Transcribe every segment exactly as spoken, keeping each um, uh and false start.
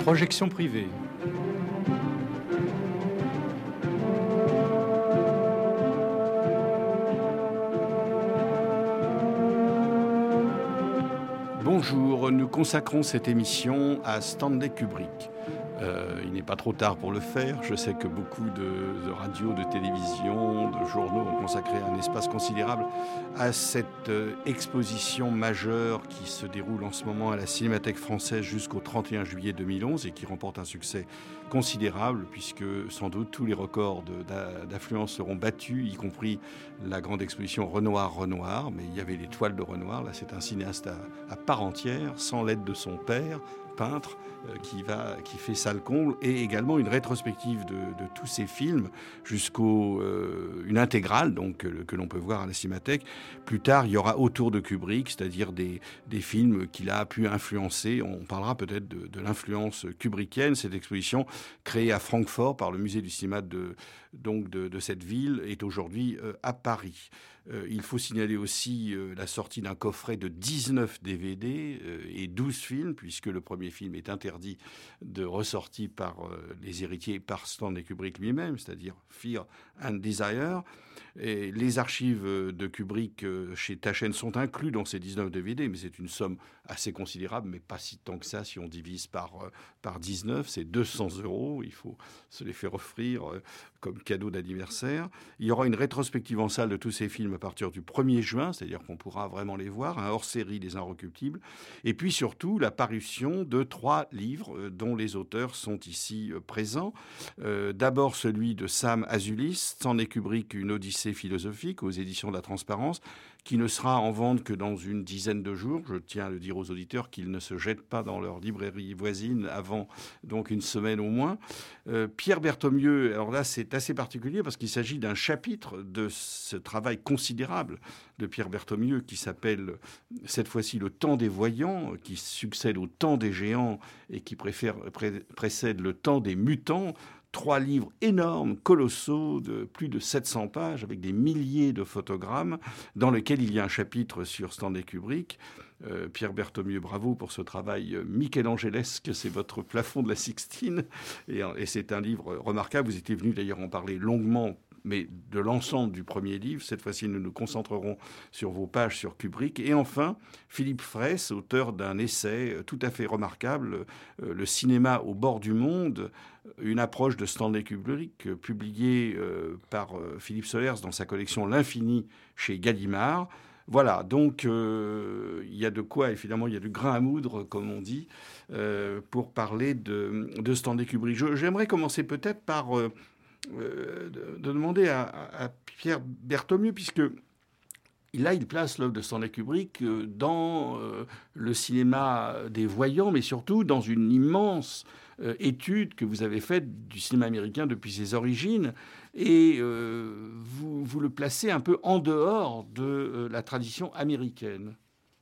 Projection privée. Bonjour, nous consacrons cette émission à Stanley Kubrick. Euh, il n'est pas trop tard pour le faire. Je sais que beaucoup de, de radios, de télévision, de journaux ont consacré un espace considérable à cette euh, exposition majeure qui se déroule en ce moment à la Cinémathèque française jusqu'au trente et un juillet deux mille onze et qui remporte un succès considérable puisque sans doute tous les records de, d'a, d'affluence seront battus, y compris la grande exposition Renoir-Renoir. Mais il y avait les toiles de Renoir. Là, c'est un cinéaste à, à part entière, sans l'aide de son père, peintre, euh, qui, va, qui fait salle comble, et également une rétrospective de, de tous ses films jusqu'au euh, une intégrale donc que, que l'on peut voir à la Cinémathèque. Plus tard, il y aura autour de Kubrick, c'est-à-dire des, des films qu'il a pu influencer. On parlera peut-être de, de l'influence kubrickienne. Cette exposition créée à Francfort par le musée du cinéma de, donc de, de cette ville est aujourd'hui euh, à Paris. Euh, il faut signaler aussi euh, la sortie d'un coffret de dix-neuf D V D euh, et douze films, puisque le premier film est interdit de ressortie par euh, les héritiers, par Stanley Kubrick lui-même, c'est-à-dire Fear and Desire. Et les archives de Kubrick euh, chez Taschen sont inclus dans ces dix-neuf D V D, mais c'est une somme assez considérable, mais pas si tant que ça si on divise par, euh, par dix-neuf, c'est deux cents euros, il faut se les faire offrir euh, comme cadeau d'anniversaire. Il y aura une rétrospective en salle de tous ces films à partir du premier juin, c'est-à-dire qu'on pourra vraiment les voir, un hors-série des Inrecuptibles, et puis surtout la parution de trois livres euh, dont les auteurs sont ici euh, présents. Euh, d'abord celui de Sam Azulis, Stanley Kubrick, une odyssée philosophique aux éditions de la Transparence, qui ne sera en vente que dans une dizaine de jours. Je tiens à le dire aux auditeurs qu'ils ne se jettent pas dans leur librairie voisine avant donc une semaine au moins. Euh, Pierre Berthommieux, alors là c'est assez particulier parce qu'il s'agit d'un chapitre de ce travail considérable de Pierre Berthommieux qui s'appelle cette fois-ci Le temps des voyants, qui succède au temps des géants et qui préfère, pré- précède le temps des mutants. Trois livres énormes, colossaux, de plus de sept cents pages, avec des milliers de photogrammes, dans lesquels il y a un chapitre sur Stanley Kubrick. Euh, Pierre Berthommieux, bravo pour ce travail michel-angelesque, c'est votre plafond de la Sixtine. Et, et c'est un livre remarquable. Vous étiez venu d'ailleurs en parler longuement, mais de l'ensemble du premier livre. Cette fois-ci, nous nous concentrerons sur vos pages sur Kubrick. Et enfin, Philippe Fraisse, auteur d'un essai tout à fait remarquable, euh, Le cinéma au bord du monde, une approche de Stanley Kubrick, euh, publié euh, par euh, Philippe Solers dans sa collection L'Infini chez Gallimard. Voilà, donc euh, il y a de quoi, évidemment, il y a du grain à moudre, comme on dit, euh, pour parler de, de Stanley Kubrick. Je, j'aimerais commencer peut-être par... Euh, Euh, de, de demander à, à Pierre Berthommieux, puisque là, il place l'œuvre de Stanley Kubrick dans euh, le cinéma des voyants, mais surtout dans une immense euh, étude que vous avez faite du cinéma américain depuis ses origines, et euh, vous, vous le placez un peu en dehors de euh, la tradition américaine.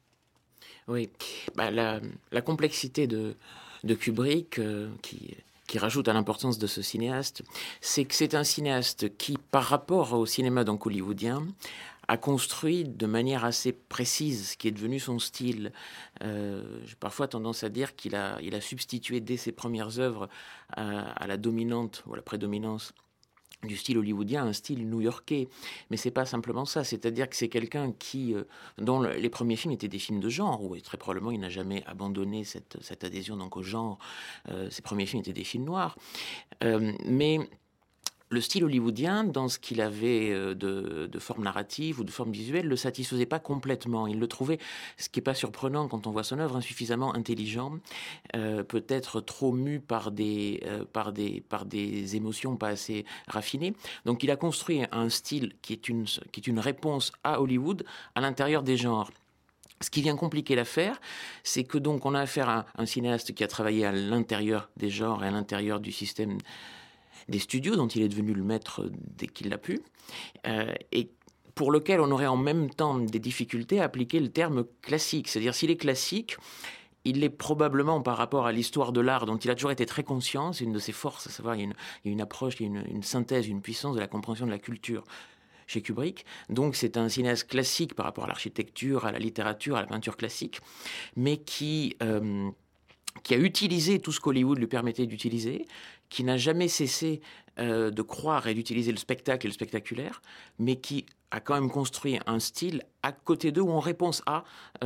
Oui, bah, la, la complexité de, de Kubrick, euh, qui... qui rajoute à l'importance de ce cinéaste, c'est que c'est un cinéaste qui, par rapport au cinéma donc hollywoodien, a construit de manière assez précise ce qui est devenu son style. Euh, j'ai parfois tendance à dire qu'il a, il a substitué dès ses premières œuvres à, à la dominante ou à la prédominance du style hollywoodien, un style new-yorkais. Mais c'est pas simplement ça, c'est-à-dire que c'est quelqu'un qui, euh, dont le, les premiers films étaient des films de genre, où très probablement il n'a jamais abandonné cette, cette adhésion donc au genre. Euh, ses premiers films étaient des films noirs. Euh, mais le style hollywoodien, dans ce qu'il avait de, de forme narrative ou de forme visuelle, le satisfaisait pas complètement. Il le trouvait, ce qui est pas surprenant quand on voit son œuvre, insuffisamment intelligent, euh, peut-être trop mu par des, euh, par des, par des émotions pas assez raffinées. Donc il a construit un style qui est une, qui est une réponse à Hollywood à l'intérieur des genres. Ce qui vient compliquer l'affaire, c'est que donc on a affaire à un cinéaste qui a travaillé à l'intérieur des genres et à l'intérieur du système des studios dont il est devenu le maître dès qu'il l'a pu, euh, et pour lequel on aurait en même temps des difficultés à appliquer le terme classique. C'est-à-dire, s'il est classique, il l'est probablement par rapport à l'histoire de l'art dont il a toujours été très conscient. C'est une de ses forces, à savoir, il y a une, il y a une approche, il y a une, une synthèse, une puissance de la compréhension de la culture chez Kubrick. Donc c'est un cinéaste classique par rapport à l'architecture, à la littérature, à la peinture classique, mais qui... Euh, qui a utilisé tout ce qu'Hollywood lui permettait d'utiliser, qui n'a jamais cessé euh, de croire et d'utiliser le spectacle et le spectaculaire, mais qui a quand même construit un style à côté d'eux ou en réponse à,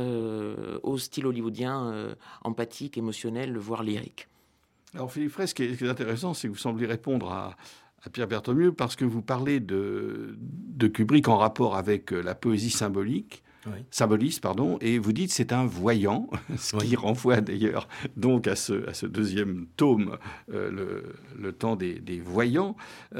euh, au style hollywoodien euh, empathique, émotionnel, voire lyrique. Alors Philippe Frey, ce qui est intéressant, c'est que vous semblez répondre à, à Pierre Berthommieux parce que vous parlez de, de Kubrick en rapport avec la poésie symbolique. Oui. Symboliste, pardon, et vous dites c'est un voyant, ce qui oui. renvoie d'ailleurs donc à ce, à ce deuxième tome, euh, le, le temps des, des voyants.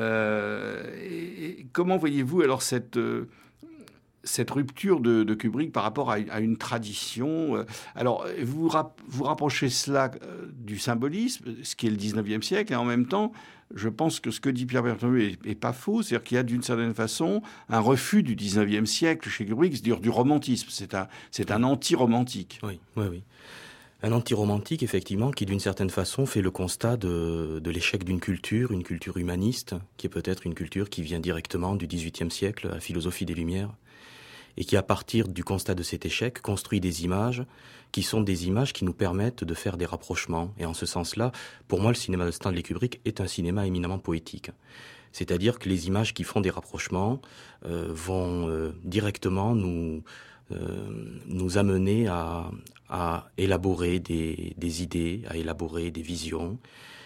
Euh, et, et comment voyez-vous alors cette, euh, cette rupture de, de Kubrick par rapport à, à une tradition? Alors, vous, rap, vous rapprochez cela euh, du symbolisme, ce qui est le dix-neuvième siècle, et en même temps, je pense que ce que dit Pierre Berthommieux n'est pas faux, c'est-à-dire qu'il y a d'une certaine façon un refus du dix-neuvième siècle chez Kubrick, c'est-à-dire du romantisme. C'est un, c'est un anti-romantique. Oui, oui, oui. Un anti-romantique, effectivement, qui d'une certaine façon fait le constat de, de l'échec d'une culture, une culture humaniste, qui est peut-être une culture qui vient directement du dix-huitième siècle, la philosophie des Lumières, et qui, à partir du constat de cet échec, construit des images qui sont des images qui nous permettent de faire des rapprochements. Et en ce sens-là, pour moi, le cinéma de Stanley Kubrick est un cinéma éminemment poétique. C'est-à-dire que les images qui font des rapprochements euh, vont euh, directement nous, euh, nous amener à, à élaborer des, des idées, à élaborer des visions,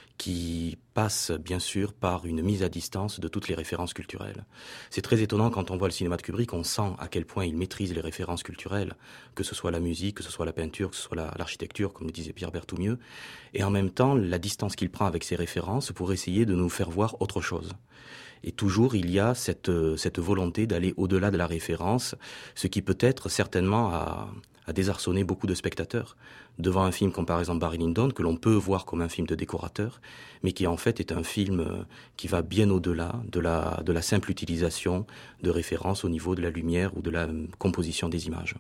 qui passe bien sûr par une mise à distance de toutes les références culturelles. C'est très étonnant quand on voit le cinéma de Kubrick, on sent à quel point il maîtrise les références culturelles, que ce soit la musique, que ce soit la peinture, que ce soit la, l'architecture, comme le disait Pierre Berthommieux, et en même temps la distance qu'il prend avec ses références pour essayer de nous faire voir autre chose. Et toujours, il y a cette, cette volonté d'aller au-delà de la référence, ce qui peut-être certainement a, a désarçonné beaucoup de spectateurs devant un film comme par exemple Barry Lyndon, que l'on peut voir comme un film de décorateur, mais qui en fait est un film qui va bien au-delà de la, de la simple utilisation de références au niveau de la lumière ou de la composition des images.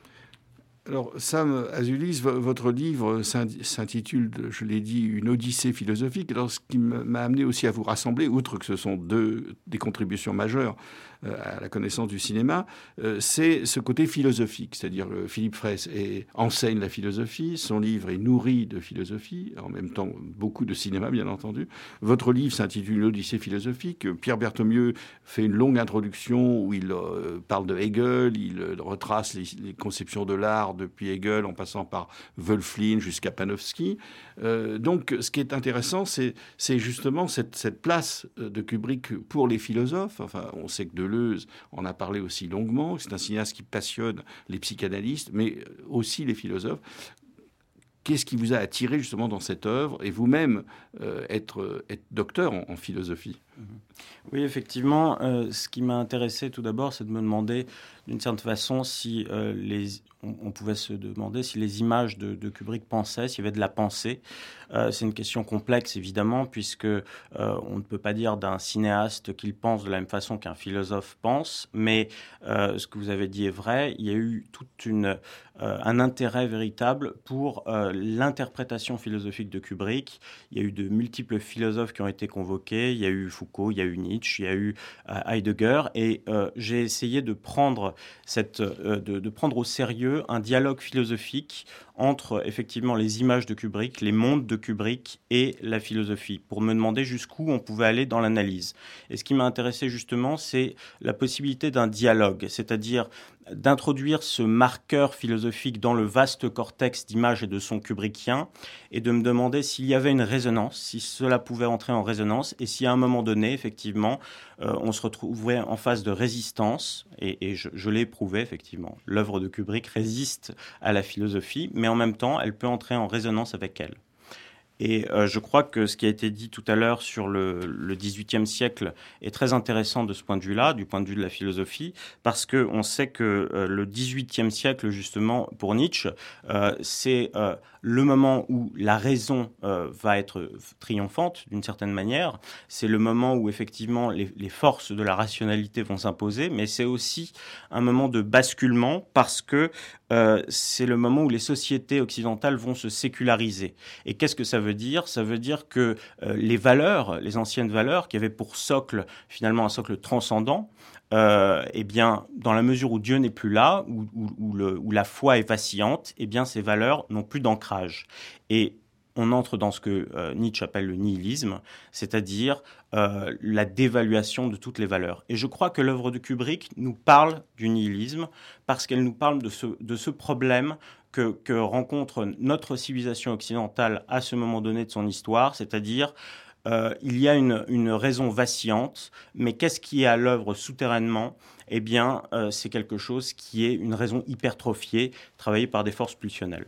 Alors, Sam Azulis, votre livre s'intitule, je l'ai dit, Une Odyssée philosophique. Alors, ce qui m'a amené aussi à vous rassembler, outre que ce sont deux des contributions majeures à la connaissance du cinéma, c'est ce côté philosophique. C'est-à-dire, Philippe Frey enseigne la philosophie, son livre est nourri de philosophie, en même temps beaucoup de cinéma, bien entendu. Votre livre s'intitule Une Odyssée philosophique. Pierre Berthommieux fait une longue introduction où il parle de Hegel, il retrace les, les conceptions de l'art depuis Hegel, en passant par Wölfflin jusqu'à Panofsky. Euh, donc, ce qui est intéressant, c'est, c'est justement cette, cette place de Kubrick pour les philosophes. Enfin, on sait que Deleuze en a parlé aussi longuement. C'est un cinéaste qui passionne les psychanalystes, mais aussi les philosophes. Qu'est-ce qui vous a attiré justement dans cette œuvre et vous-même euh, être, être docteur en, en philosophie? Oui, effectivement. Euh, ce qui m'a intéressé tout d'abord, c'est de me demander d'une certaine façon si euh, les... On, on pouvait se demander si les images de, de Kubrick pensaient, s'il y avait de la pensée. Euh, c'est une question complexe, évidemment, puisque euh, on ne peut pas dire d'un cinéaste qu'il pense de la même façon qu'un philosophe pense. Mais euh, ce que vous avez dit est vrai. Il y a eu toute une, euh, un intérêt véritable pour euh, l'interprétation philosophique de Kubrick. Il y a eu de multiples philosophes qui ont été convoqués. Il y a eu Foucault, il y a eu Nietzsche, il y a eu euh, Heidegger. Et euh, j'ai essayé de prendre, cette, euh, de, de prendre au sérieux un dialogue philosophique entre effectivement les images de Kubrick, les mondes de Kubrick et la philosophie, pour me demander jusqu'où on pouvait aller dans l'analyse. Et ce qui m'a intéressé justement, c'est la possibilité d'un dialogue, c'est-à-dire d'introduire ce marqueur philosophique dans le vaste cortex d'images et de sons kubrickiens, et de me demander s'il y avait une résonance, si cela pouvait entrer en résonance, et si à un moment donné, effectivement, euh, on se retrouverait en phase de résistance, et, et je, je l'ai éprouvé, effectivement. L'œuvre de Kubrick résiste à la philosophie, mais en même temps, elle peut entrer en résonance avec elle. Et euh, je crois que ce qui a été dit tout à l'heure sur le, le dix-huitième siècle est très intéressant de ce point de vue-là, du point de vue de la philosophie, parce qu'on sait que euh, le dix-huitième siècle, justement, pour Nietzsche, euh, c'est euh, le moment où la raison euh, va être triomphante, d'une certaine manière. C'est le moment où, effectivement, les, les forces de la rationalité vont s'imposer, mais c'est aussi un moment de basculement, parce que euh, c'est le moment où les sociétés occidentales vont se séculariser. Et qu'est-ce que ça veut dire ? Ça veut dire que euh, les valeurs, les anciennes valeurs, qui avaient pour socle, finalement, un socle transcendant, euh, eh bien, dans la mesure où Dieu n'est plus là, où, où, où, le, où la foi est vacillante, eh bien, ces valeurs n'ont plus d'ancrage. Et on entre dans ce que euh, Nietzsche appelle le nihilisme, c'est-à-dire euh, la dévaluation de toutes les valeurs. Et je crois que l'œuvre de Kubrick nous parle du nihilisme parce qu'elle nous parle de ce, de ce problème que, que rencontre notre civilisation occidentale à ce moment donné de son histoire, c'est-à-dire euh, il y a une, une raison vacillante, mais qu'est-ce qui est à l'œuvre souterrainement ? Eh bien, euh, c'est quelque chose qui est une raison hypertrophiée, travaillée par des forces pulsionnelles.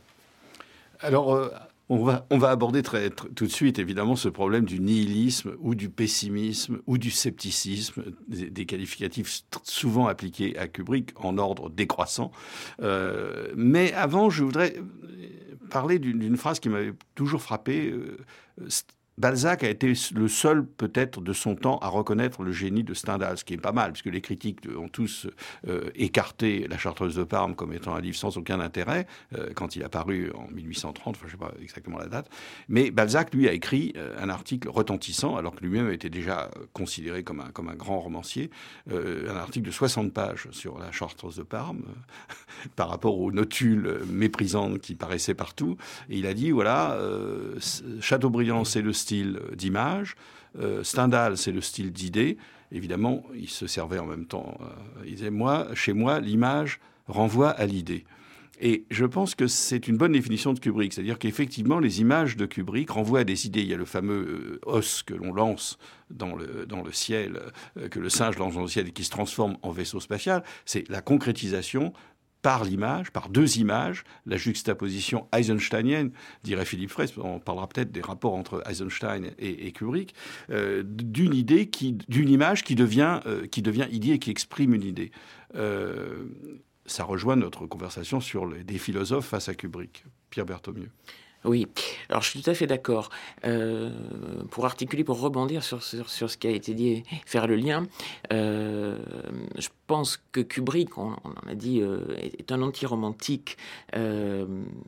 Alors, euh, on, va, on va aborder très, très, tout de suite, évidemment, ce problème du nihilisme ou du pessimisme ou du scepticisme, des, des qualificatifs souvent appliqués à Kubrick en ordre décroissant. Euh, mais avant, je voudrais parler d'une, d'une phrase qui m'avait toujours frappé. Euh, Balzac a été le seul, peut-être, de son temps à reconnaître le génie de Stendhal, ce qui est pas mal, puisque les critiques ont tous euh, écarté La Chartreuse de Parme comme étant un livre sans aucun intérêt, euh, quand il a paru en mille huit cent trente, enfin, je ne sais pas exactement la date. Mais Balzac, lui, a écrit euh, un article retentissant, alors que lui-même était déjà considéré comme un, comme un grand romancier, euh, un article de soixante pages sur La Chartreuse de Parme, euh, par rapport aux notules méprisantes qui paraissaient partout. Et il a dit, voilà, euh, Chateaubriand, c'est le style d'image, euh, Stendhal, c'est le style d'idée. Évidemment, il se servait en même temps. Euh, il disait, moi, chez moi, l'image renvoie à l'idée. Et je pense que c'est une bonne définition de Kubrick. C'est-à-dire qu'effectivement, les images de Kubrick renvoient à des idées. Il y a le fameux os que l'on lance dans le, dans le ciel, euh, que le singe lance dans le ciel et qui se transforme en vaisseau spatial. C'est la concrétisation par l'image, par deux images, la juxtaposition eisensteinienne, dirait Philippe Fraisse, on parlera peut-être des rapports entre Eisenstein et, et Kubrick, euh, d'une idée, qui, d'une image qui devient, euh, qui devient idée et qui exprime une idée. Euh, ça rejoint notre conversation sur les, des philosophes face à Kubrick. Pierre Berthomieux. Oui, alors je suis tout à fait d'accord. Euh, pour articuler, pour rebondir sur, sur, sur ce qui a été dit et faire le lien, euh, je pense que Kubrick, on, on en a dit, euh, est un anti-romantique. Euh,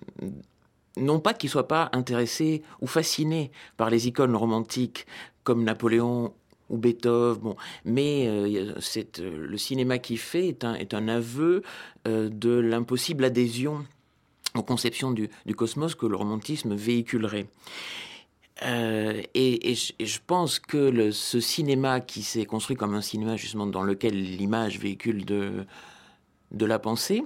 non pas qu'il ne soit pas intéressé ou fasciné par les icônes romantiques comme Napoléon ou Beethoven, bon, mais euh, c'est, euh, le cinéma qu'il fait est un, est un aveu euh, de l'impossible adhésion aux conceptions du, du cosmos que le romantisme véhiculerait. Euh, et, et, je, et je pense que le, ce cinéma qui s'est construit comme un cinéma justement dans lequel l'image véhicule de, de la pensée,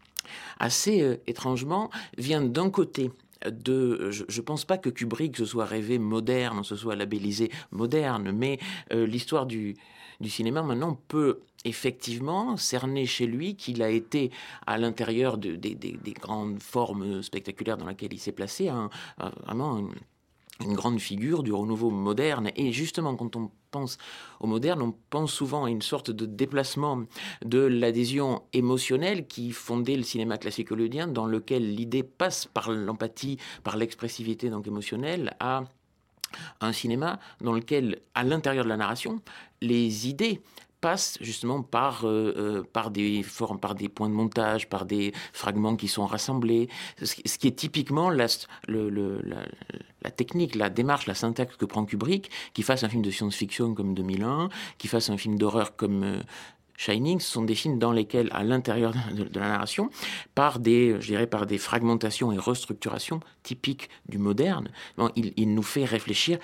assez euh, étrangement, vient d'un côté de... Je ne pense pas que Kubrick se soit rêvé moderne, se soit labellisé moderne, mais euh, l'histoire du... du cinéma, maintenant, peut effectivement cerner chez lui qu'il a été, à l'intérieur de, de, de, des grandes formes spectaculaires dans lesquelles il s'est placé, un, un, vraiment une, une grande figure du renouveau moderne. Et justement, quand on pense au moderne, on pense souvent à une sorte de déplacement de l'adhésion émotionnelle qui fondait le cinéma classique hollywoodien, dans lequel l'idée passe par l'empathie, par l'expressivité donc émotionnelle, à un cinéma dans lequel, à l'intérieur de la narration, les idées passent justement par, euh, euh, par des formes, par des points de montage, par des fragments qui sont rassemblés, ce qui est typiquement la, le, le, la, la technique, la démarche, la syntaxe que prend Kubrick, qui fasse un film de science-fiction comme deux mille un, qui fasse un film d'horreur comme euh, Shining. Ce sont des films dans lesquels, à l'intérieur de, de la narration, par des, je dirais, par des fragmentations et restructurations typiques du moderne, bon, il, il nous fait réfléchir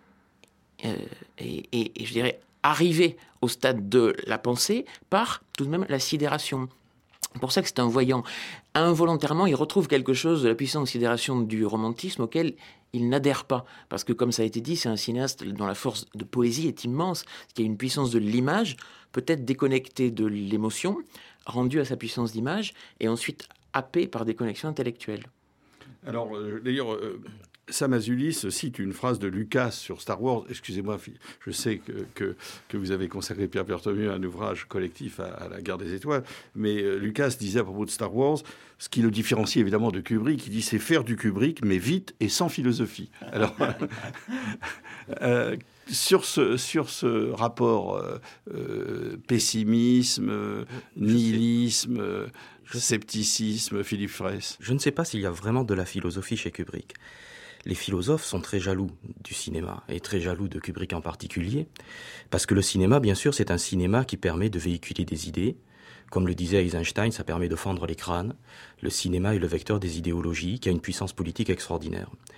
euh, et, et, et je dirais arriver au stade de la pensée par tout de même la sidération. C'est pour ça que c'est un voyant. Involontairement, il retrouve quelque chose de la puissante sidération du romantisme auquel il n'adhère pas. Parce que, comme ça a été dit, c'est un cinéaste dont la force de poésie est immense, qui a une puissance de l'image, peut-être déconnectée de l'émotion, rendue à sa puissance d'image, et ensuite happée par des connexions intellectuelles. Alors, euh, d'ailleurs... Euh... Sam Azulis cite une phrase de Lucas sur Star Wars. Excusez-moi, je sais que, que, que vous avez consacré, Pierre Berthomieux, un ouvrage collectif à, à la Guerre des Étoiles, mais euh, Lucas disait à propos de Star Wars, ce qui le différencie évidemment de Kubrick, il dit c'est faire du Kubrick, mais vite et sans philosophie. Alors, euh, sur, ce, sur ce rapport euh, euh, pessimisme, euh, nihilisme, euh, scepticisme, Philippe Fraisse. Je ne sais pas s'il y a vraiment de la philosophie chez Kubrick. Les philosophes sont très jaloux du cinéma, et très jaloux de Kubrick en particulier, parce que le cinéma, bien sûr, c'est un cinéma qui permet de véhiculer des idées. Comme le disait Eisenstein, ça permet de fendre les crânes. Le cinéma est le vecteur des idéologies, qui a une puissance politique extraordinaire.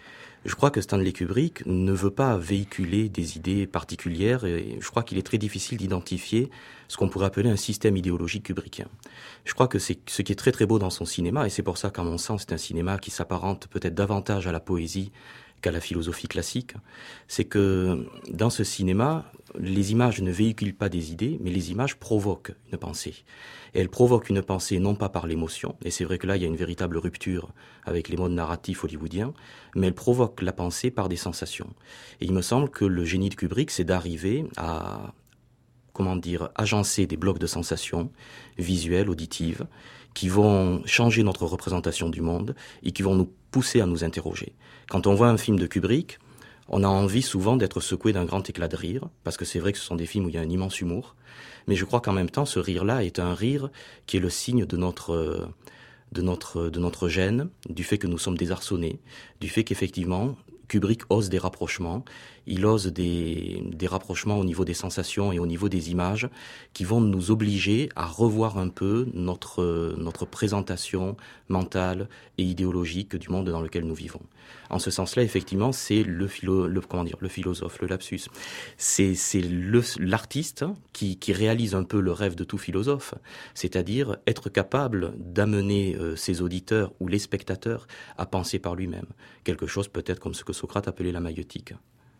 Je crois que Stanley Kubrick ne veut pas véhiculer des idées particulières et je crois qu'il est très difficile d'identifier ce qu'on pourrait appeler un système idéologique kubrickien. Je crois que c'est ce qui est très très beau dans son cinéma et c'est pour ça qu'à mon sens c'est un cinéma qui s'apparente peut-être davantage à la poésie qu'à la philosophie classique. C'est que dans ce cinéma, les images ne véhiculent pas des idées, mais les images provoquent une pensée. Et elles provoquent une pensée non pas par l'émotion, et c'est vrai que là il y a une véritable rupture avec les modes narratifs hollywoodiens, mais elles provoquent la pensée par des sensations. Et il me semble que le génie de Kubrick, c'est d'arriver à, comment dire, agencer des blocs de sensations visuelles, auditives, qui vont changer notre représentation du monde et qui vont nous pousser à nous interroger. Quand on voit un film de Kubrick, on a envie souvent d'être secoué d'un grand éclat de rire, parce que c'est vrai que ce sont des films où il y a un immense humour, mais je crois qu'en même temps, ce rire-là est un rire qui est le signe de notre, de notre, de notre gène, du fait que nous sommes désarçonnés, du fait qu'effectivement, Kubrick ose des rapprochements, il ose des, des rapprochements au niveau des sensations et au niveau des images qui vont nous obliger à revoir un peu notre, notre présentation mentale et idéologique du monde dans lequel nous vivons. En ce sens-là, effectivement, c'est le, philo, le, comment dire, le philosophe, le lapsus. C'est, c'est le, l'artiste qui, qui réalise un peu le rêve de tout philosophe, c'est-à-dire être capable d'amener euh, ses auditeurs ou les spectateurs à penser par lui-même. Quelque chose peut-être comme ce que Socrate appelait la maïeutique.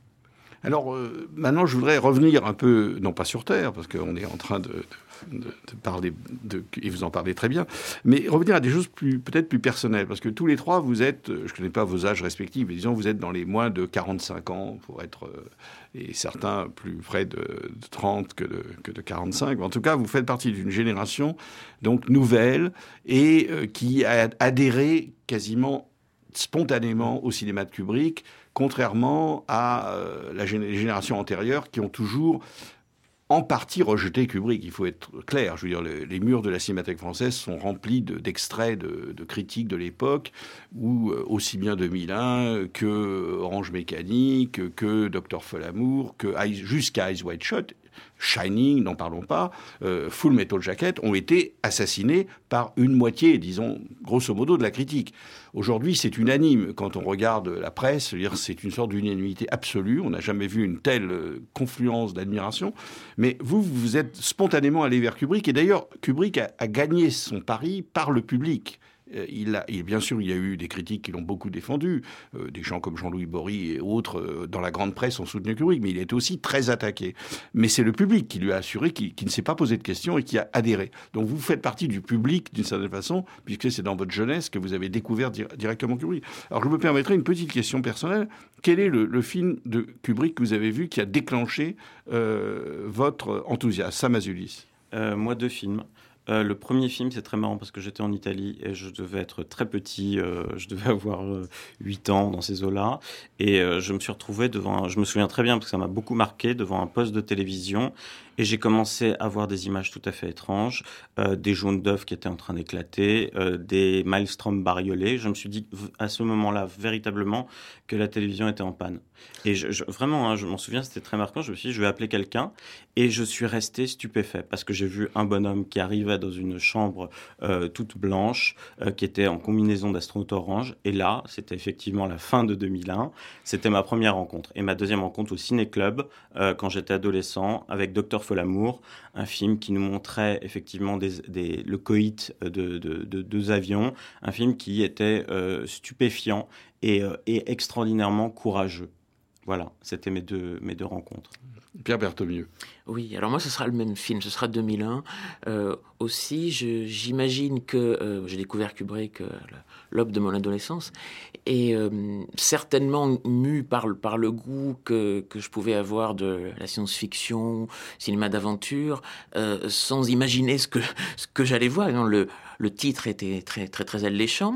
Alors, euh, maintenant, je voudrais revenir un peu, non pas sur Terre, parce qu'on est en train de, de, de, de parler, de, et vous en parlez très bien, mais revenir à des choses plus, peut-être plus personnelles, parce que tous les trois, vous êtes, je ne connais pas vos âges respectifs, mais disons, vous êtes dans les moins de quarante-cinq ans, pour être, euh, et certains plus près de, de trente que de, que de quarante-cinq. En tout cas, vous faites partie d'une génération, donc, nouvelle, et euh, qui a adhéré quasiment spontanément au cinéma de Kubrick, contrairement à euh, la gén- les générations antérieures qui ont toujours en partie rejeté Kubrick. Il faut être clair. Je veux dire, le, les murs de la Cinémathèque française sont remplis de, d'extraits de, de critiques de l'époque, où euh, aussi bien deux mille un que Orange Mécanique, que Docteur Folamour, que Eyes, jusqu'à Eyes Wide Shut, Shining, n'en parlons pas, euh, Full Metal Jacket, ont été assassinés par une moitié, disons, grosso modo, de la critique. Aujourd'hui, c'est unanime. Quand on regarde la presse, c'est-à-dire, c'est une sorte d'unanimité absolue. On n'a jamais vu une telle confluence d'admiration. Mais vous, vous êtes spontanément allé vers Kubrick. Et d'ailleurs, Kubrick a, a gagné son pari par le public. Il a, il, bien sûr, il y a eu des critiques qui l'ont beaucoup défendu. Euh, des gens comme Jean-Louis Bory et autres, euh, dans la grande presse, ont soutenu Kubrick. Mais il a été aussi très attaqué. Mais c'est le public qui lui a assuré qu'il, qu'il ne s'est pas posé de questions et qui a adhéré. Donc vous faites partie du public, d'une certaine façon, puisque c'est dans votre jeunesse que vous avez découvert di- directement Kubrick. Alors je me permettrai une petite question personnelle. Quel est le, le film de Kubrick que vous avez vu qui a déclenché euh, votre enthousiasme? Sam Azulis. Euh, moi, deux films. Euh, le premier film, c'est très marrant parce que j'étais en Italie et je devais être très petit, euh, je devais avoir euh, huit ans dans ces eaux-là. Et euh, je me suis retrouvé devant, un, je me souviens très bien parce que ça m'a beaucoup marqué, devant un poste de télévision. Et j'ai commencé à voir des images tout à fait étranges, euh, des jaunes d'œufs qui étaient en train d'éclater, euh, des maelstroms bariolés. Je me suis dit à ce moment-là, véritablement, que la télévision était en panne. Et je, je, vraiment, hein, je m'en souviens, c'était très marquant. Je me suis dit, je vais appeler quelqu'un. Et je suis resté stupéfait parce que j'ai vu un bonhomme qui arrivait dans une chambre euh, toute blanche, euh, qui était en combinaison d'astronaute orange. Et là, c'était effectivement la fin de deux mille un. C'était ma première rencontre. Et ma deuxième rencontre au Ciné-Club, euh, quand j'étais adolescent, avec Docteur Folamour, un film qui nous montrait effectivement des, des, le coït de, de, de, de deux avions, un film qui était euh, stupéfiant et, euh, et extraordinairement courageux. Voilà, c'était mes deux, mes deux rencontres. Pierre Berthaumieux. Oui, alors moi, ce sera le même film, ce sera deux mille un. Euh, aussi, je, j'imagine que euh, j'ai découvert Kubrick, euh, l'aube de mon adolescence, et euh, certainement mu par, par le goût que, que je pouvais avoir de la science-fiction, cinéma d'aventure, euh, sans imaginer ce que, ce que j'allais voir. Non, le, le titre était très, très, très alléchant.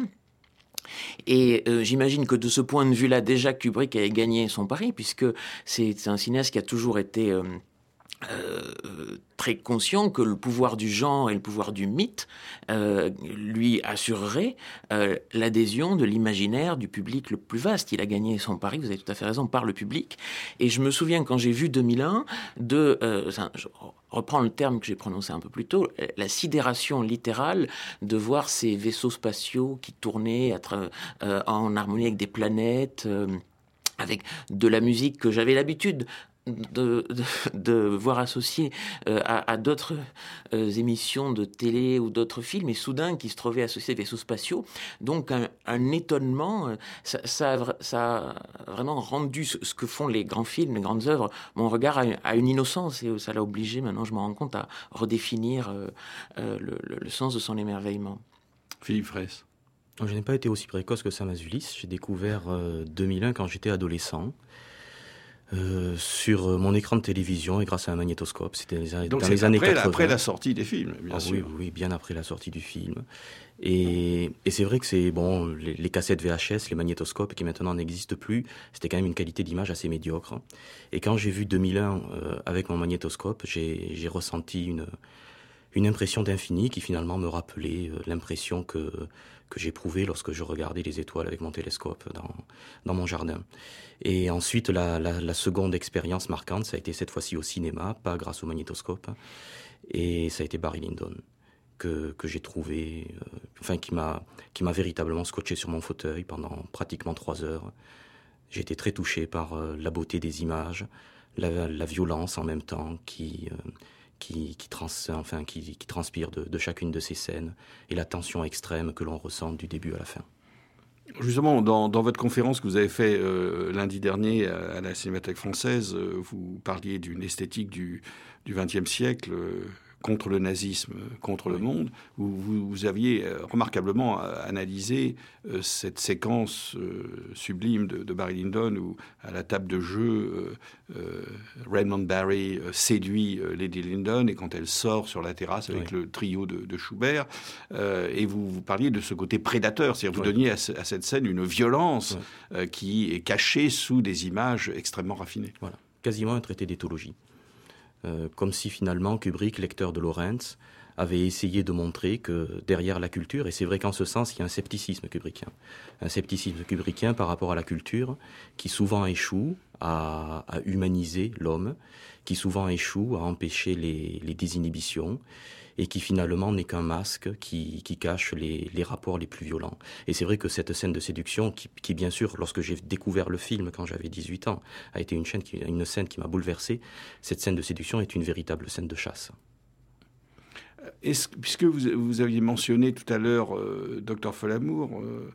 Et euh, j'imagine que de ce point de vue-là, déjà Kubrick avait gagné son pari, puisque c'est un cinéaste qui a toujours été euh, euh, très conscient que le pouvoir du genre et le pouvoir du mythe euh, lui assurerait euh, l'adhésion de l'imaginaire du public le plus vaste. Il a gagné son pari, vous avez tout à fait raison, par le public. Et je me souviens quand j'ai vu deux mille un, de... Euh, je reprends le terme que j'ai prononcé un peu plus tôt, la sidération littérale de voir ces vaisseaux spatiaux qui tournaient à tra- euh, en harmonie avec des planètes... Euh, avec de la musique que j'avais l'habitude de, de, de voir associée euh, à, à d'autres euh, émissions de télé ou d'autres films, et soudain qui se trouvaient associés à des vaisseaux spatiaux. Donc un, un étonnement, euh, ça, ça, a, ça a vraiment rendu ce, ce que font les grands films, les grandes œuvres, mon regard à, à une innocence, et ça l'a obligé, maintenant je me rends compte, à redéfinir euh, euh, le, le, le sens de son émerveillement. Philippe Fraisse. Je n'ai pas été aussi précoce que Sam Azulis. J'ai découvert euh, deux mille un quand j'étais adolescent. Euh, sur mon écran de télévision et grâce à un magnétoscope. C'était les, Donc dans c'est les années après, quatre-vingts. Après la sortie des films, bien ah, sûr. Oui, oui, bien après la sortie du film. Et, et c'est vrai que c'est bon, les, les cassettes V H S, les magnétoscopes qui maintenant n'existent plus, c'était quand même une qualité d'image assez médiocre. Et quand j'ai vu deux mille un euh, avec mon magnétoscope, j'ai, j'ai ressenti une, une impression d'infini qui finalement me rappelait euh, l'impression que, que j'éprouvais lorsque je regardais les étoiles avec mon télescope dans, dans mon jardin. Et ensuite, la, la, la seconde expérience marquante, ça a été cette fois-ci au cinéma, pas grâce au magnétoscope, et ça a été Barry Lyndon, que, que j'ai trouvé, euh, enfin qui m'a, qui m'a véritablement scotché sur mon fauteuil pendant pratiquement trois heures. J'ai été très touché par euh, la beauté des images, la, la violence en même temps qui... Euh, Qui, qui, trans, enfin, qui, qui transpire de, de chacune de ces scènes, et la tension extrême que l'on ressent du début à la fin. Justement, dans, dans votre conférence que vous avez faite euh, lundi dernier à, à la Cinémathèque française, euh, vous parliez d'une esthétique du vingtième siècle euh, contre le nazisme, contre oui. le monde, où vous, vous aviez euh, remarquablement analysé euh, cette séquence euh, sublime de, de Barry Lyndon, où à la table de jeu, euh, euh, Raymond Barry euh, séduit euh, Lady Lyndon, et quand elle sort sur la terrasse avec oui. le trio de, de Schubert, euh, et vous, vous parliez de ce côté prédateur, c'est-à-dire vous oui. donniez à, ce, à cette scène une violence oui. euh, qui est cachée sous des images extrêmement raffinées. Voilà, quasiment un traité d'éthologie. Euh, comme si finalement Kubrick, lecteur de Lawrence, avait essayé de montrer que derrière la culture, et c'est vrai qu'en ce sens, il y a un scepticisme kubrickien, un scepticisme kubrickien par rapport à la culture, qui souvent échoue à, à humaniser l'homme, qui souvent échoue à empêcher les, les désinhibitions, et qui finalement n'est qu'un masque qui, qui cache les, les rapports les plus violents. Et c'est vrai que cette scène de séduction, qui, qui bien sûr, lorsque j'ai découvert le film quand j'avais dix-huit ans, a été une, chaîne qui, une scène qui m'a bouleversé, cette scène de séduction est une véritable scène de chasse. Est-ce, puisque vous, vous aviez mentionné tout à l'heure euh, Docteur Folamour, euh,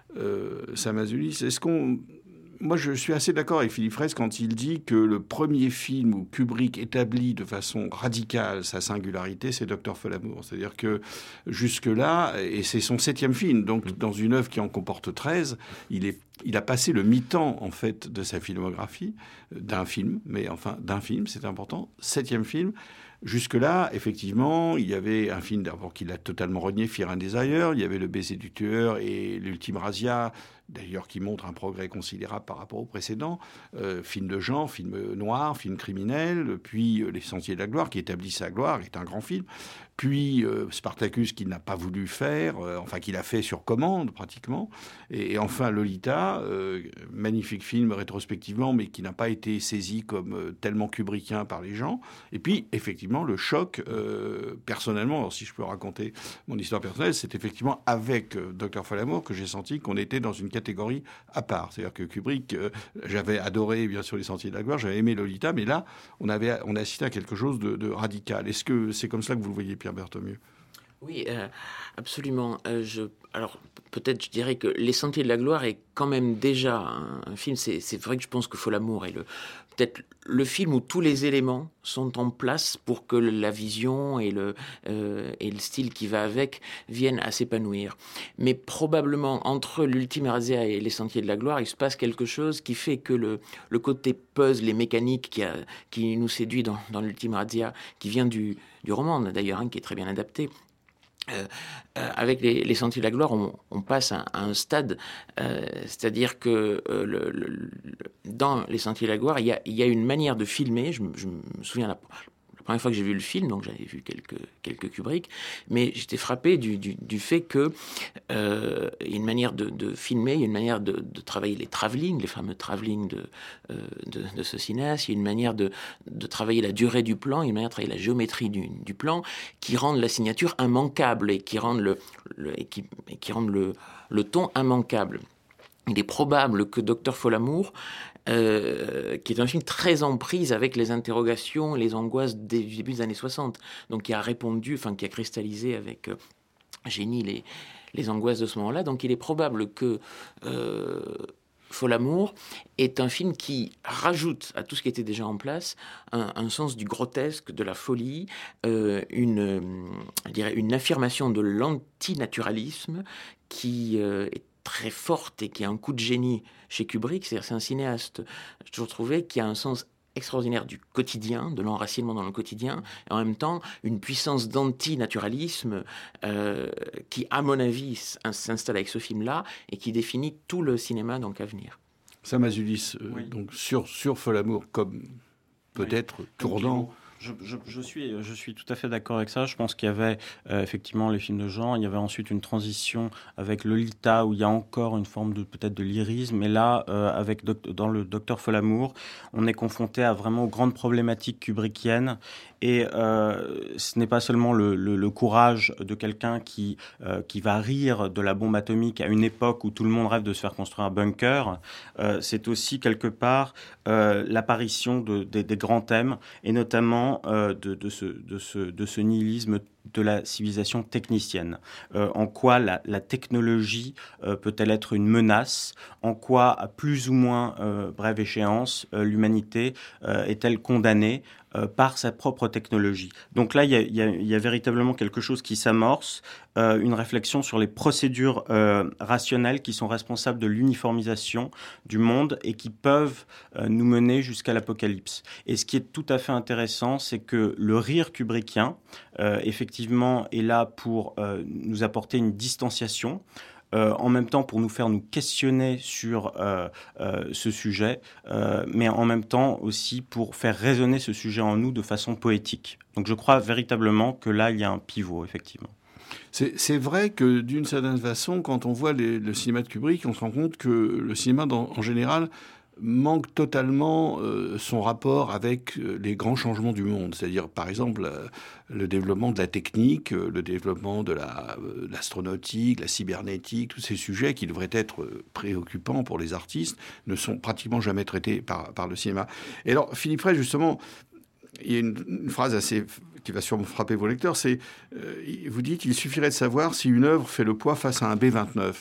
euh, Sam Azulis, est-ce qu'on... Moi, je suis assez d'accord avec Philippe Fraisse quand il dit que le premier film où Kubrick établit de façon radicale sa singularité, c'est Docteur Folamour. C'est-à-dire que jusque-là, et c'est son septième film, donc dans une œuvre qui en comporte treize, il, est, il a passé le mi-temps, en fait, de sa filmographie, d'un film, mais enfin, d'un film, c'est important, septième film. Jusque-là, effectivement, il y avait un film d'abord qu'il a totalement renié, Fear and Desire, il y avait Le baiser du tueur et L'ultime razzia, d'ailleurs qui montre un progrès considérable par rapport au précédent, euh, film de genre, film noir, film criminel, puis euh, Les Sentiers de la gloire, qui établit sa gloire, est un grand film, puis euh, Spartacus qu'il n'a pas voulu faire, euh, enfin qu'il a fait sur commande pratiquement, et, et enfin Lolita, euh, magnifique film rétrospectivement, mais qui n'a pas été saisi comme euh, tellement kubrickien par les gens, et puis effectivement le choc, euh, personnellement, alors si je peux raconter mon histoire personnelle, c'est effectivement avec euh, Docteur Folamour que j'ai senti qu'on était dans une catégorie à part. C'est-à-dire que Kubrick, euh, j'avais adoré bien sûr Les Sentiers de la gloire, j'avais aimé Lolita, mais là, on avait on a assisté à quelque chose de, de radical. Est-ce que c'est comme ça que vous le voyez, Pierre Berthommieux ? Oui, euh, absolument. Euh, je, alors, peut-être, je dirais que Les Sentiers de la gloire est quand même déjà un, un film. C'est, c'est vrai que je pense que Folamour est le, peut-être le film où tous les éléments sont en place pour que la vision et le, euh, et le style qui va avec viennent à s'épanouir. Mais probablement, entre l'ultime razzia et Les Sentiers de la gloire, il se passe quelque chose qui fait que le, le côté puzzle et mécanique qui, a, qui nous séduit dans, dans l'ultime razzia, qui vient du, du roman d'ailleurs, hein, qui est très bien adapté, Euh, euh, avec les, les Sentiers de la gloire, on, on passe à, à un stade, euh, c'est-à-dire que euh, le, le, le, dans les Sentiers de la gloire, il y a, il y a une manière de filmer. Je, je me souviens la, la première fois que j'ai vu le film, donc j'avais vu quelques quelques Kubrick, mais j'étais frappé du, du, du fait que euh, il y a une manière de, de filmer, il y a une manière de, de travailler les travelling, les fameux travelling de, euh, de de ce cinéaste. Il y a une manière de de travailler la durée du plan, une manière de travailler la géométrie du, du plan, qui rendent la signature immanquable et qui rendent le, le et qui, et qui rendent le le ton immanquable. il est probable que Docteur Folamour, euh, qui est un film très en prise avec les interrogations et les angoisses des débuts des années soixante, donc qui a répondu, enfin qui a cristallisé avec euh, génie les, les angoisses de ce moment-là, donc il est probable que euh, Folamour est un film qui rajoute à tout ce qui était déjà en place un, un sens du grotesque, de la folie, euh, une, je dirais une affirmation de l'antinaturalisme qui euh, est très forte et qui a un coup de génie chez Kubrick. C'est-à-dire c'est un cinéaste, j'ai toujours trouvé, qui a un sens extraordinaire du quotidien, de l'enracinement dans le quotidien, et en même temps une puissance d'antinaturalisme euh, qui, à mon avis, s'installe avec ce film-là et qui définit tout le cinéma donc à venir. Sam Azulis, euh, oui. donc sur, sur Folamour comme peut-être oui. tournant. Je, je, je, suis, je suis tout à fait d'accord avec ça. Je pense qu'il y avait euh, effectivement les films de genre. Il y avait ensuite une transition avec Lolita où il y a encore une forme de peut-être de lyrisme. Et là, euh, avec dans le Docteur Folamour, on est confronté à vraiment aux grandes problématiques kubrickiennes. Et euh, ce n'est pas seulement le, le, le courage de quelqu'un qui, euh, qui va rire de la bombe atomique à une époque où tout le monde rêve de se faire construire un bunker. Euh, c'est aussi quelque part euh, l'apparition de, de, des grands thèmes et notamment Euh, de, de, ce, de, ce, de ce nihilisme de la civilisation technicienne. Euh, en quoi la, la technologie euh, peut-elle être une menace? En quoi, à plus ou moins euh, brève échéance, euh, l'humanité euh, est-elle condamnée euh, par sa propre technologie? Donc là, il y a, y a, y a véritablement quelque chose qui s'amorce, euh, une réflexion sur les procédures euh, rationnelles qui sont responsables de l'uniformisation du monde et qui peuvent euh, nous mener jusqu'à l'apocalypse. Et ce qui est tout à fait intéressant, c'est que le rire kubrickien, euh, effectivement, est là pour euh, nous apporter une distanciation, euh, en même temps pour nous faire nous questionner sur euh, euh, ce sujet, euh, mais en même temps aussi pour faire résonner ce sujet en nous de façon poétique. Donc je crois véritablement que là, il y a un pivot, effectivement. C'est, c'est vrai que d'une certaine façon, quand on voit les, le cinéma de Kubrick, on se rend compte que le cinéma dans, en général manque totalement euh, son rapport avec euh, les grands changements du monde. C'est-à-dire, par exemple, euh, le développement de la technique, euh, le développement de la, euh, l'astronautique, la cybernétique, tous ces sujets qui devraient être euh, préoccupants pour les artistes, ne sont pratiquement jamais traités par, par le cinéma. Et alors, Philippe Ray, justement, il y a une, une phrase assez qui va sûrement frapper vos lecteurs, c'est, euh, vous dites, il suffirait de savoir si une œuvre fait le poids face à un B vingt-neuf.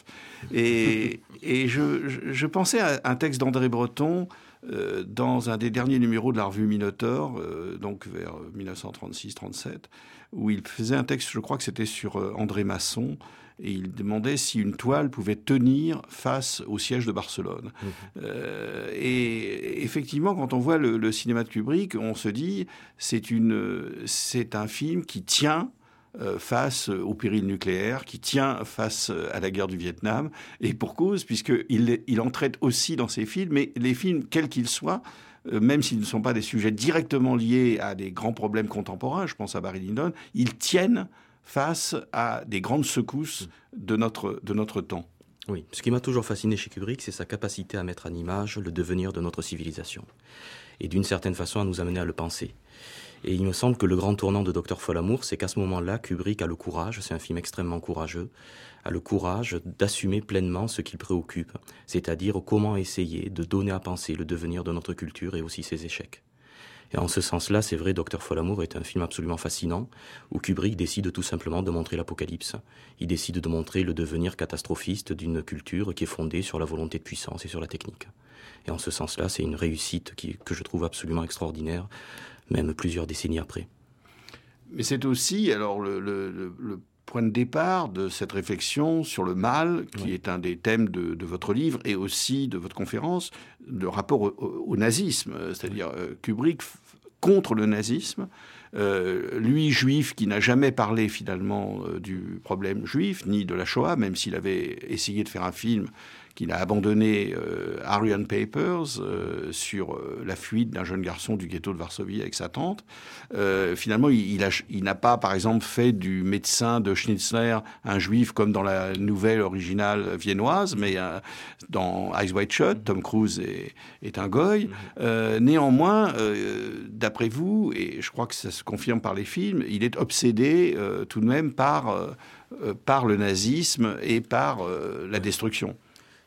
Et, et je, je, je pensais à un texte d'André Breton euh, dans un des derniers numéros de la revue Minotaur, euh, donc vers dix-neuf cent trente-six trente-sept, où il faisait un texte, je crois que c'était sur euh, André Masson, et il demandait si une toile pouvait tenir face au siège de Barcelone. Mmh. Euh, et effectivement, quand on voit le, le cinéma de Kubrick, on se dit c'est une, c'est un film qui tient euh, face au péril nucléaire, qui tient face à la guerre du Vietnam, et pour cause, puisqu'il il en traite aussi dans ses films, mais les films, quels qu'ils soient, euh, même s'ils ne sont pas des sujets directement liés à des grands problèmes contemporains, je pense à Barry Lyndon, ils tiennent face à des grandes secousses de notre, de notre temps. Oui, ce qui m'a toujours fasciné chez Kubrick, c'est sa capacité à mettre en image le devenir de notre civilisation. Et d'une certaine façon, à nous amener à le penser. Et il me semble que le grand tournant de Docteur Folamour, c'est qu'à ce moment-là, Kubrick a le courage, c'est un film extrêmement courageux, a le courage d'assumer pleinement ce qu'il préoccupe, c'est-à-dire comment essayer de donner à penser le devenir de notre culture et aussi ses échecs. Et en ce sens-là, c'est vrai, Docteur Folamour est un film absolument fascinant, où Kubrick décide tout simplement de montrer l'apocalypse. Il décide de montrer le devenir catastrophiste d'une culture qui est fondée sur la volonté de puissance et sur la technique. Et en ce sens-là, c'est une réussite qui, que je trouve absolument extraordinaire, même plusieurs décennies après. Mais c'est aussi, alors, le, le, le point de départ de cette réflexion sur le mal, qui oui. est un des thèmes de, de votre livre et aussi de votre conférence, le rapport au, au nazisme, c'est-à-dire oui. euh, Kubrick f- contre le nazisme, euh, lui juif qui n'a jamais parlé finalement euh, du problème juif, ni de la Shoah, même s'il avait essayé de faire un film qu'il a abandonné euh, Aryan Papers euh, sur euh, la fuite d'un jeune garçon du ghetto de Varsovie avec sa tante. Euh, finalement, il, il, a, il n'a pas, par exemple, fait du médecin de Schnitzler un juif comme dans la nouvelle originale viennoise, mais euh, dans Eyes Wide Shut, Tom Cruise est, est un goy. Euh, néanmoins, euh, d'après vous, et je crois que ça se confirme par les films, il est obsédé euh, tout de même par, euh, par le nazisme et par euh, la destruction.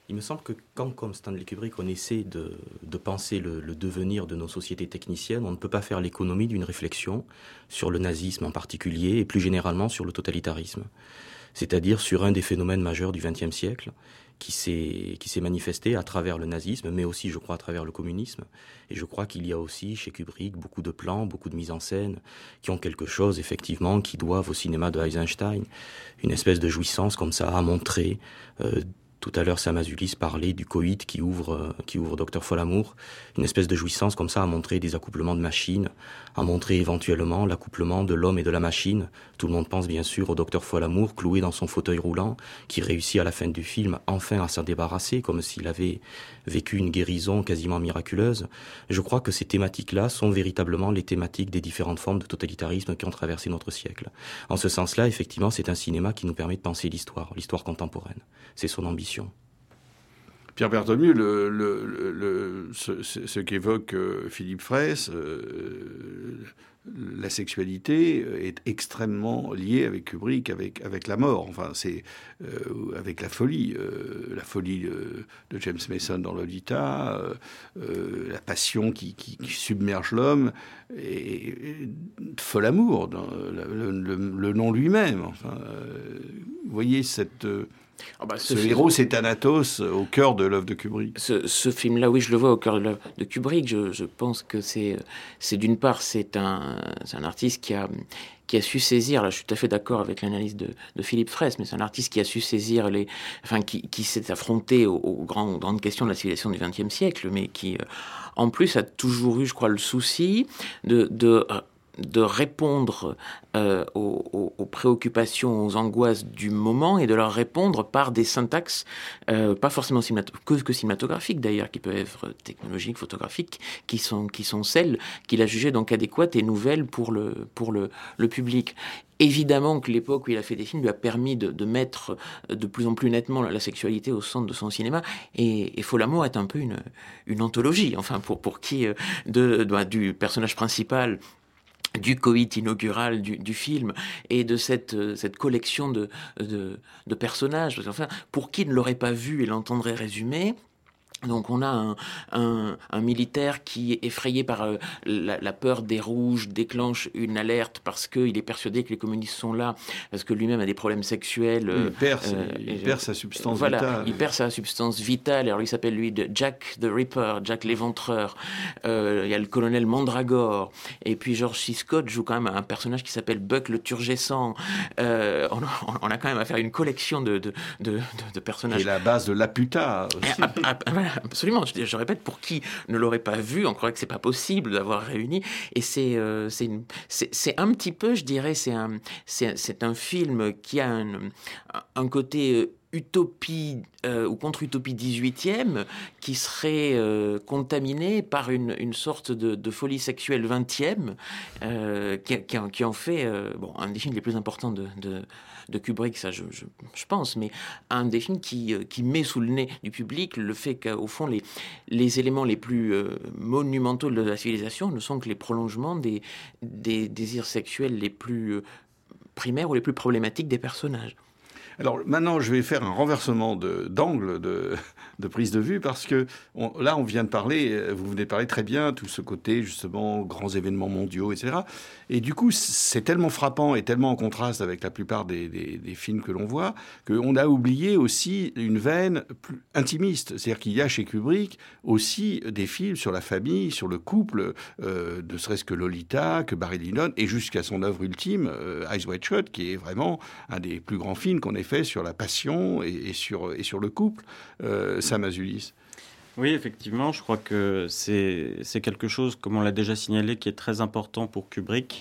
Il me semble que quand, comme Stanley Kubrick, on essaie de, de penser le, le devenir de nos sociétés techniciennes, on ne peut pas faire l'économie d'une réflexion sur le nazisme en particulier et plus généralement sur le totalitarisme. C'est-à-dire sur un des phénomènes majeurs du vingtième siècle qui s'est, qui s'est manifesté à travers le nazisme, mais aussi, je crois, à travers le communisme. Et je crois qu'il y a aussi, chez Kubrick, beaucoup de plans, beaucoup de mises en scène qui ont quelque chose, effectivement, qui doivent au cinéma de Eisenstein, une espèce de jouissance comme ça à montrer. Euh, Tout à l'heure, Sam Azulis parlait du coït qui ouvre, euh, qui ouvre Docteur Folamour. Une espèce de jouissance comme ça à montrer des accouplements de machines, à montrer éventuellement l'accouplement de l'homme et de la machine. Tout le monde pense bien sûr au Docteur Folamour cloué dans son fauteuil roulant, qui réussit à la fin du film enfin à s'en débarrasser, comme s'il avait vécu une guérison quasiment miraculeuse. Je crois que ces thématiques-là sont véritablement les thématiques des différentes formes de totalitarisme qui ont traversé notre siècle. En ce sens-là, effectivement, c'est un cinéma qui nous permet de penser l'histoire, l'histoire contemporaine. C'est son ambition. Pierre Bertholomew, le, le, le, le, ce, ce qu'évoque euh, Philippe Fraisse, euh, la sexualité est extrêmement liée avec Kubrick, avec, avec la mort, enfin, c'est euh, avec la folie, euh, la folie euh, de James Mason dans Lolita, euh, euh, la passion qui, qui, qui submerge l'homme, et, et Folamour, dans le, le, le nom lui-même. Enfin, euh, vous voyez cette... Euh, Oh bah, ce ce héros, film, c'est Thanatos au cœur de l'œuvre de Kubrick. Ce, ce film-là, oui, je le vois au cœur de l'œuvre de Kubrick. Je, je pense que c'est, c'est d'une part, c'est un, c'est un artiste qui a, qui a su saisir. Là, je suis tout à fait d'accord avec l'analyse de, de Philippe Fraisse, mais c'est un artiste qui a su saisir les, enfin, qui, qui s'est affronté aux, aux, grands, aux grandes questions de la civilisation du vingtième siècle, mais qui, en plus, a toujours eu, je crois, le souci de, de de répondre euh, aux, aux, aux préoccupations, aux angoisses du moment et de leur répondre par des syntaxes, euh, pas forcément cinémato- que, que cinématographiques d'ailleurs, qui peuvent être technologiques, photographiques, qui sont, qui sont celles qu'il a jugées donc adéquates et nouvelles pour le, pour le, le public. Évidemment que l'époque où il a fait des films lui a permis de, de mettre de plus en plus nettement la sexualité au centre de son cinéma. Et, et Folamour est un peu une, une anthologie, enfin pour, pour qui, de, de, du personnage principal, du coït inaugural du, du film et de cette, cette collection de, de, de personnages. Parce qu'enfin, pour qui ne l'aurait pas vu et l'entendrait résumer, donc on a un, un, un militaire qui est effrayé par euh, la, la peur des rouges, déclenche une alerte parce qu'il est persuadé que les communistes sont là, parce que lui-même a des problèmes sexuels. Euh, il perd, euh, il et, perd sa substance voilà, vitale. Il perd sa substance vitale. Alors il s'appelle lui de Jack the Ripper, Jack l'éventreur. Euh, il y a le colonel Mandragore. Et puis George C. Scott joue quand même un personnage qui s'appelle Buck le Turgescent. Euh, on, a, on a quand même affaire à une collection de, de, de, de, de personnages. Et la base de Laputa aussi. Ah, ah, ah, voilà. Absolument, je, je répète, pour qui ne l'aurait pas vu, on croirait que c'est pas possible d'avoir réuni. Et c'est, euh, c'est, une, c'est, c'est un petit peu, je dirais, c'est un, c'est, c'est un film qui a un, un côté utopie euh, ou contre-utopie dix-huitième qui serait euh, contaminée par une, une sorte de, de folie sexuelle vingtième euh, qui, qui, qui en fait euh, bon, un des films les plus importants de, de, de Kubrick, ça je, je, je pense, mais un des films qui, qui met sous le nez du public le fait qu'au fond les, les éléments les plus euh, monumentaux de la civilisation ne sont que les prolongements des, des désirs sexuels les plus euh, primaires ou les plus problématiques des personnages. Alors maintenant, je vais faire un renversement de, d'angle, de, de prise de vue, parce que on, là, on vient de parler, vous venez de parler très bien, tout ce côté, justement, grands événements mondiaux, et cetera. Et du coup, c'est tellement frappant et tellement en contraste avec la plupart des, des, des films que l'on voit, qu'on a oublié aussi une veine plus intimiste. C'est-à-dire qu'il y a chez Kubrick aussi des films sur la famille, sur le couple, euh, ne serait-ce que Lolita, que Barry Lyndon, et jusqu'à son œuvre ultime, euh, Eyes Wide Shut, qui est vraiment un des plus grands films qu'on ait fait sur la passion et, et, sur, et sur le couple. Euh, Sam Azulis. Oui, effectivement, je crois que c'est, c'est quelque chose, comme on l'a déjà signalé, qui est très important pour Kubrick.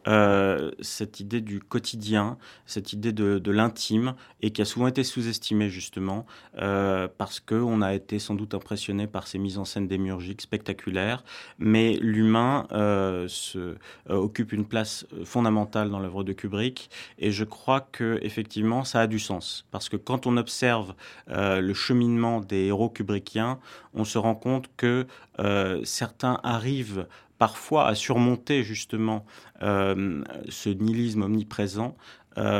Euh, cette idée du quotidien, cette idée de, de l'intime, et qui a souvent été sous-estimée justement euh, parce qu'on a été sans doute impressionné par ces mises en scène démiurgiques spectaculaires, mais l'humain euh, se, euh, occupe une place fondamentale dans l'œuvre de Kubrick, et je crois que effectivement ça a du sens, parce que quand on observe euh, le cheminement des héros kubrickiens, on se rend compte que euh, certains arrivent parfois à surmonter justement euh, ce nihilisme omniprésent euh,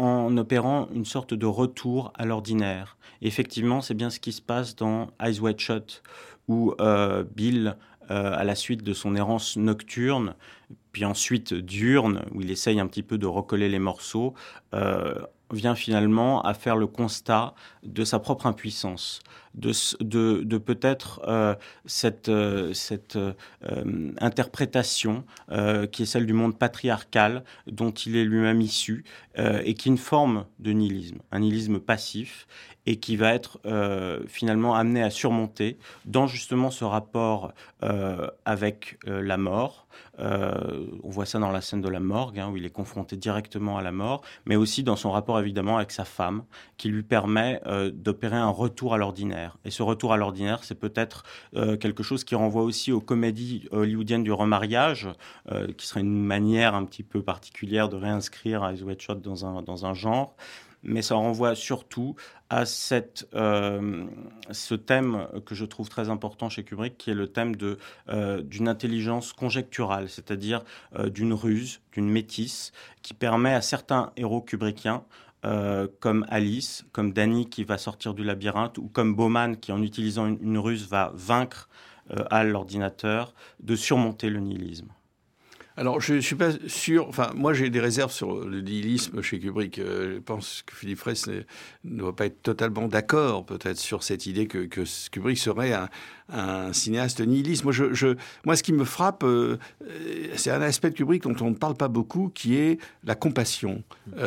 en opérant une sorte de retour à l'ordinaire. Et effectivement, c'est bien ce qui se passe dans Eyes Wide Shut, où euh, Bill, euh, à la suite de son errance nocturne, puis ensuite diurne, où il essaye un petit peu de recoller les morceaux, euh, vient finalement à faire le constat de sa propre impuissance, de, de, de peut-être euh, cette, euh, cette euh, interprétation euh, qui est celle du monde patriarcal dont il est lui-même issu euh, et qui est une forme de nihilisme, un nihilisme passif et qui va être euh, finalement amené à surmonter dans justement ce rapport euh, avec euh, la mort. Euh, on voit ça dans la scène de la morgue, hein, où il est confronté directement à la mort, mais aussi dans son rapport évidemment avec sa femme, qui lui permet euh, d'opérer un retour à l'ordinaire. Et ce retour à l'ordinaire, c'est peut-être euh, quelque chose qui renvoie aussi aux comédies hollywoodiennes du remariage, euh, qui serait une manière un petit peu particulière de réinscrire Eyes Wide Shut dans un, dans un genre. Mais ça renvoie surtout à cette, euh, ce thème que je trouve très important chez Kubrick, qui est le thème de, euh, d'une intelligence conjecturale, c'est-à-dire euh, d'une ruse, d'une métisse, qui permet à certains héros kubrickiens, euh, comme Alice, comme Danny qui va sortir du labyrinthe, ou comme Bowman qui, en utilisant une, une ruse, va vaincre euh, Hal, l'ordinateur, de surmonter le nihilisme. Alors, je ne suis pas sûr... Enfin, moi, j'ai des réserves sur le nihilisme chez Kubrick. Euh, je pense que Philippe Fraisse ne doit pas être totalement d'accord, peut-être, sur cette idée que, que Kubrick serait un, un cinéaste nihiliste. Moi, je, je, moi, ce qui me frappe, euh, c'est un aspect de Kubrick dont on ne parle pas beaucoup, qui est la compassion.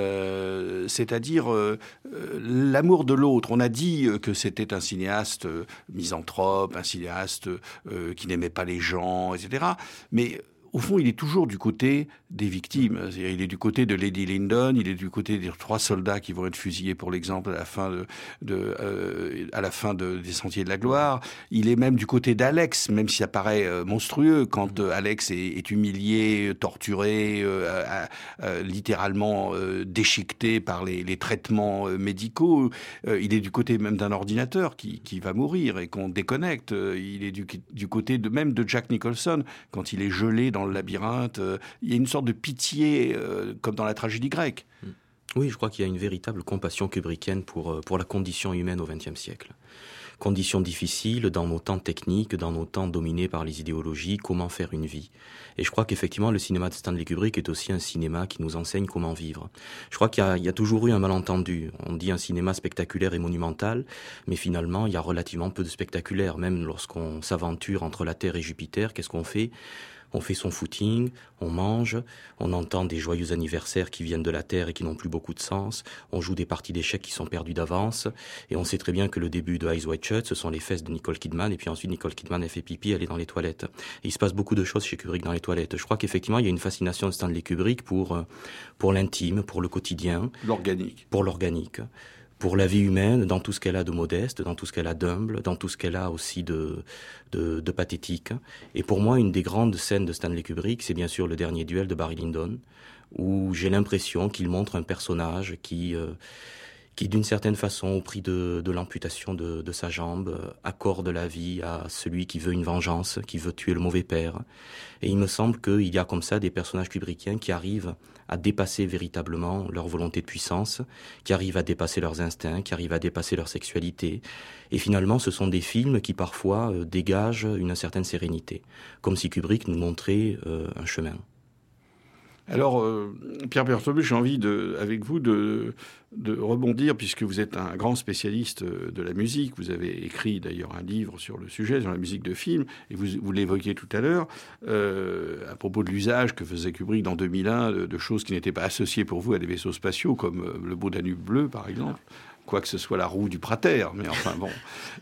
Euh, c'est-à-dire euh, l'amour de l'autre. On a dit que c'était un cinéaste misanthrope, un cinéaste euh, qui n'aimait pas les gens, et cetera. Mais... au fond, il est toujours du côté des victimes. C'est-à-dire, il est du côté de Lady Lyndon, il est du côté des trois soldats qui vont être fusillés, pour l'exemple, à la fin de, de euh, à la fin de, des Sentiers de la Gloire. Il est même du côté d'Alex, même si ça paraît euh, monstrueux, quand euh, Alex est, est humilié, torturé, euh, euh, euh, littéralement euh, déchiqueté par les, les traitements euh, médicaux. Euh, il est du côté même d'un ordinateur qui, qui va mourir et qu'on déconnecte. Euh, il est du, du côté de, même de Jack Nicholson, quand il est gelé dans le labyrinthe. Euh, il y a une sorte de pitié, euh, comme dans la tragédie grecque. Oui, je crois qu'il y a une véritable compassion kubrickienne pour, pour la condition humaine au vingtième siècle. Conditions difficiles dans nos temps techniques, dans nos temps dominés par les idéologies, comment faire une vie. Et je crois qu'effectivement, le cinéma de Stanley Kubrick est aussi un cinéma qui nous enseigne comment vivre. Je crois qu'il y a, il y a toujours eu un malentendu. On dit un cinéma spectaculaire et monumental, mais finalement, il y a relativement peu de spectaculaire. Même lorsqu'on s'aventure entre la Terre et Jupiter, qu'est-ce qu'on fait ? On fait son footing, on mange, on entend des joyeux anniversaires qui viennent de la Terre et qui n'ont plus beaucoup de sens, on joue des parties d'échecs qui sont perdues d'avance, et on sait très bien que le début de Eyes Wide Shut, ce sont les fesses de Nicole Kidman, et puis ensuite Nicole Kidman, elle fait pipi, elle est dans les toilettes. Et il se passe beaucoup de choses chez Kubrick dans les toilettes. Je crois qu'effectivement, il y a une fascination de Stanley Kubrick pour, pour l'intime, pour le quotidien. L'organique. Pour l'organique. Pour la vie humaine, dans tout ce qu'elle a de modeste, dans tout ce qu'elle a d'humble, dans tout ce qu'elle a aussi de, de, de pathétique. Et pour moi, une des grandes scènes de Stanley Kubrick, c'est bien sûr le dernier duel de Barry Lyndon, où j'ai l'impression qu'il montre un personnage qui, euh, qui d'une certaine façon, au prix de, de l'amputation de, de sa jambe, accorde la vie à celui qui veut une vengeance, qui veut tuer le mauvais père. Et il me semble qu'il y a comme ça des personnages kubrickiens qui arrivent à dépasser véritablement leur volonté de puissance, qui arrivent à dépasser leurs instincts, qui arrivent à dépasser leur sexualité. Et finalement, ce sont des films qui parfois euh, dégagent une certaine sérénité, comme si Kubrick nous montrait euh, un chemin. Alors, euh, Pierre Berthelot, j'ai envie, de, avec vous, de, de rebondir, puisque vous êtes un grand spécialiste de la musique. Vous avez écrit d'ailleurs un livre sur le sujet, sur la musique de film, et vous, vous l'évoquiez tout à l'heure, euh, à propos de l'usage que faisait Kubrick dans deux mille un, de, de choses qui n'étaient pas associées pour vous à des vaisseaux spatiaux, comme le beau Danube bleu, par exemple. Quoi que ce soit la roue du Prater, mais enfin bon.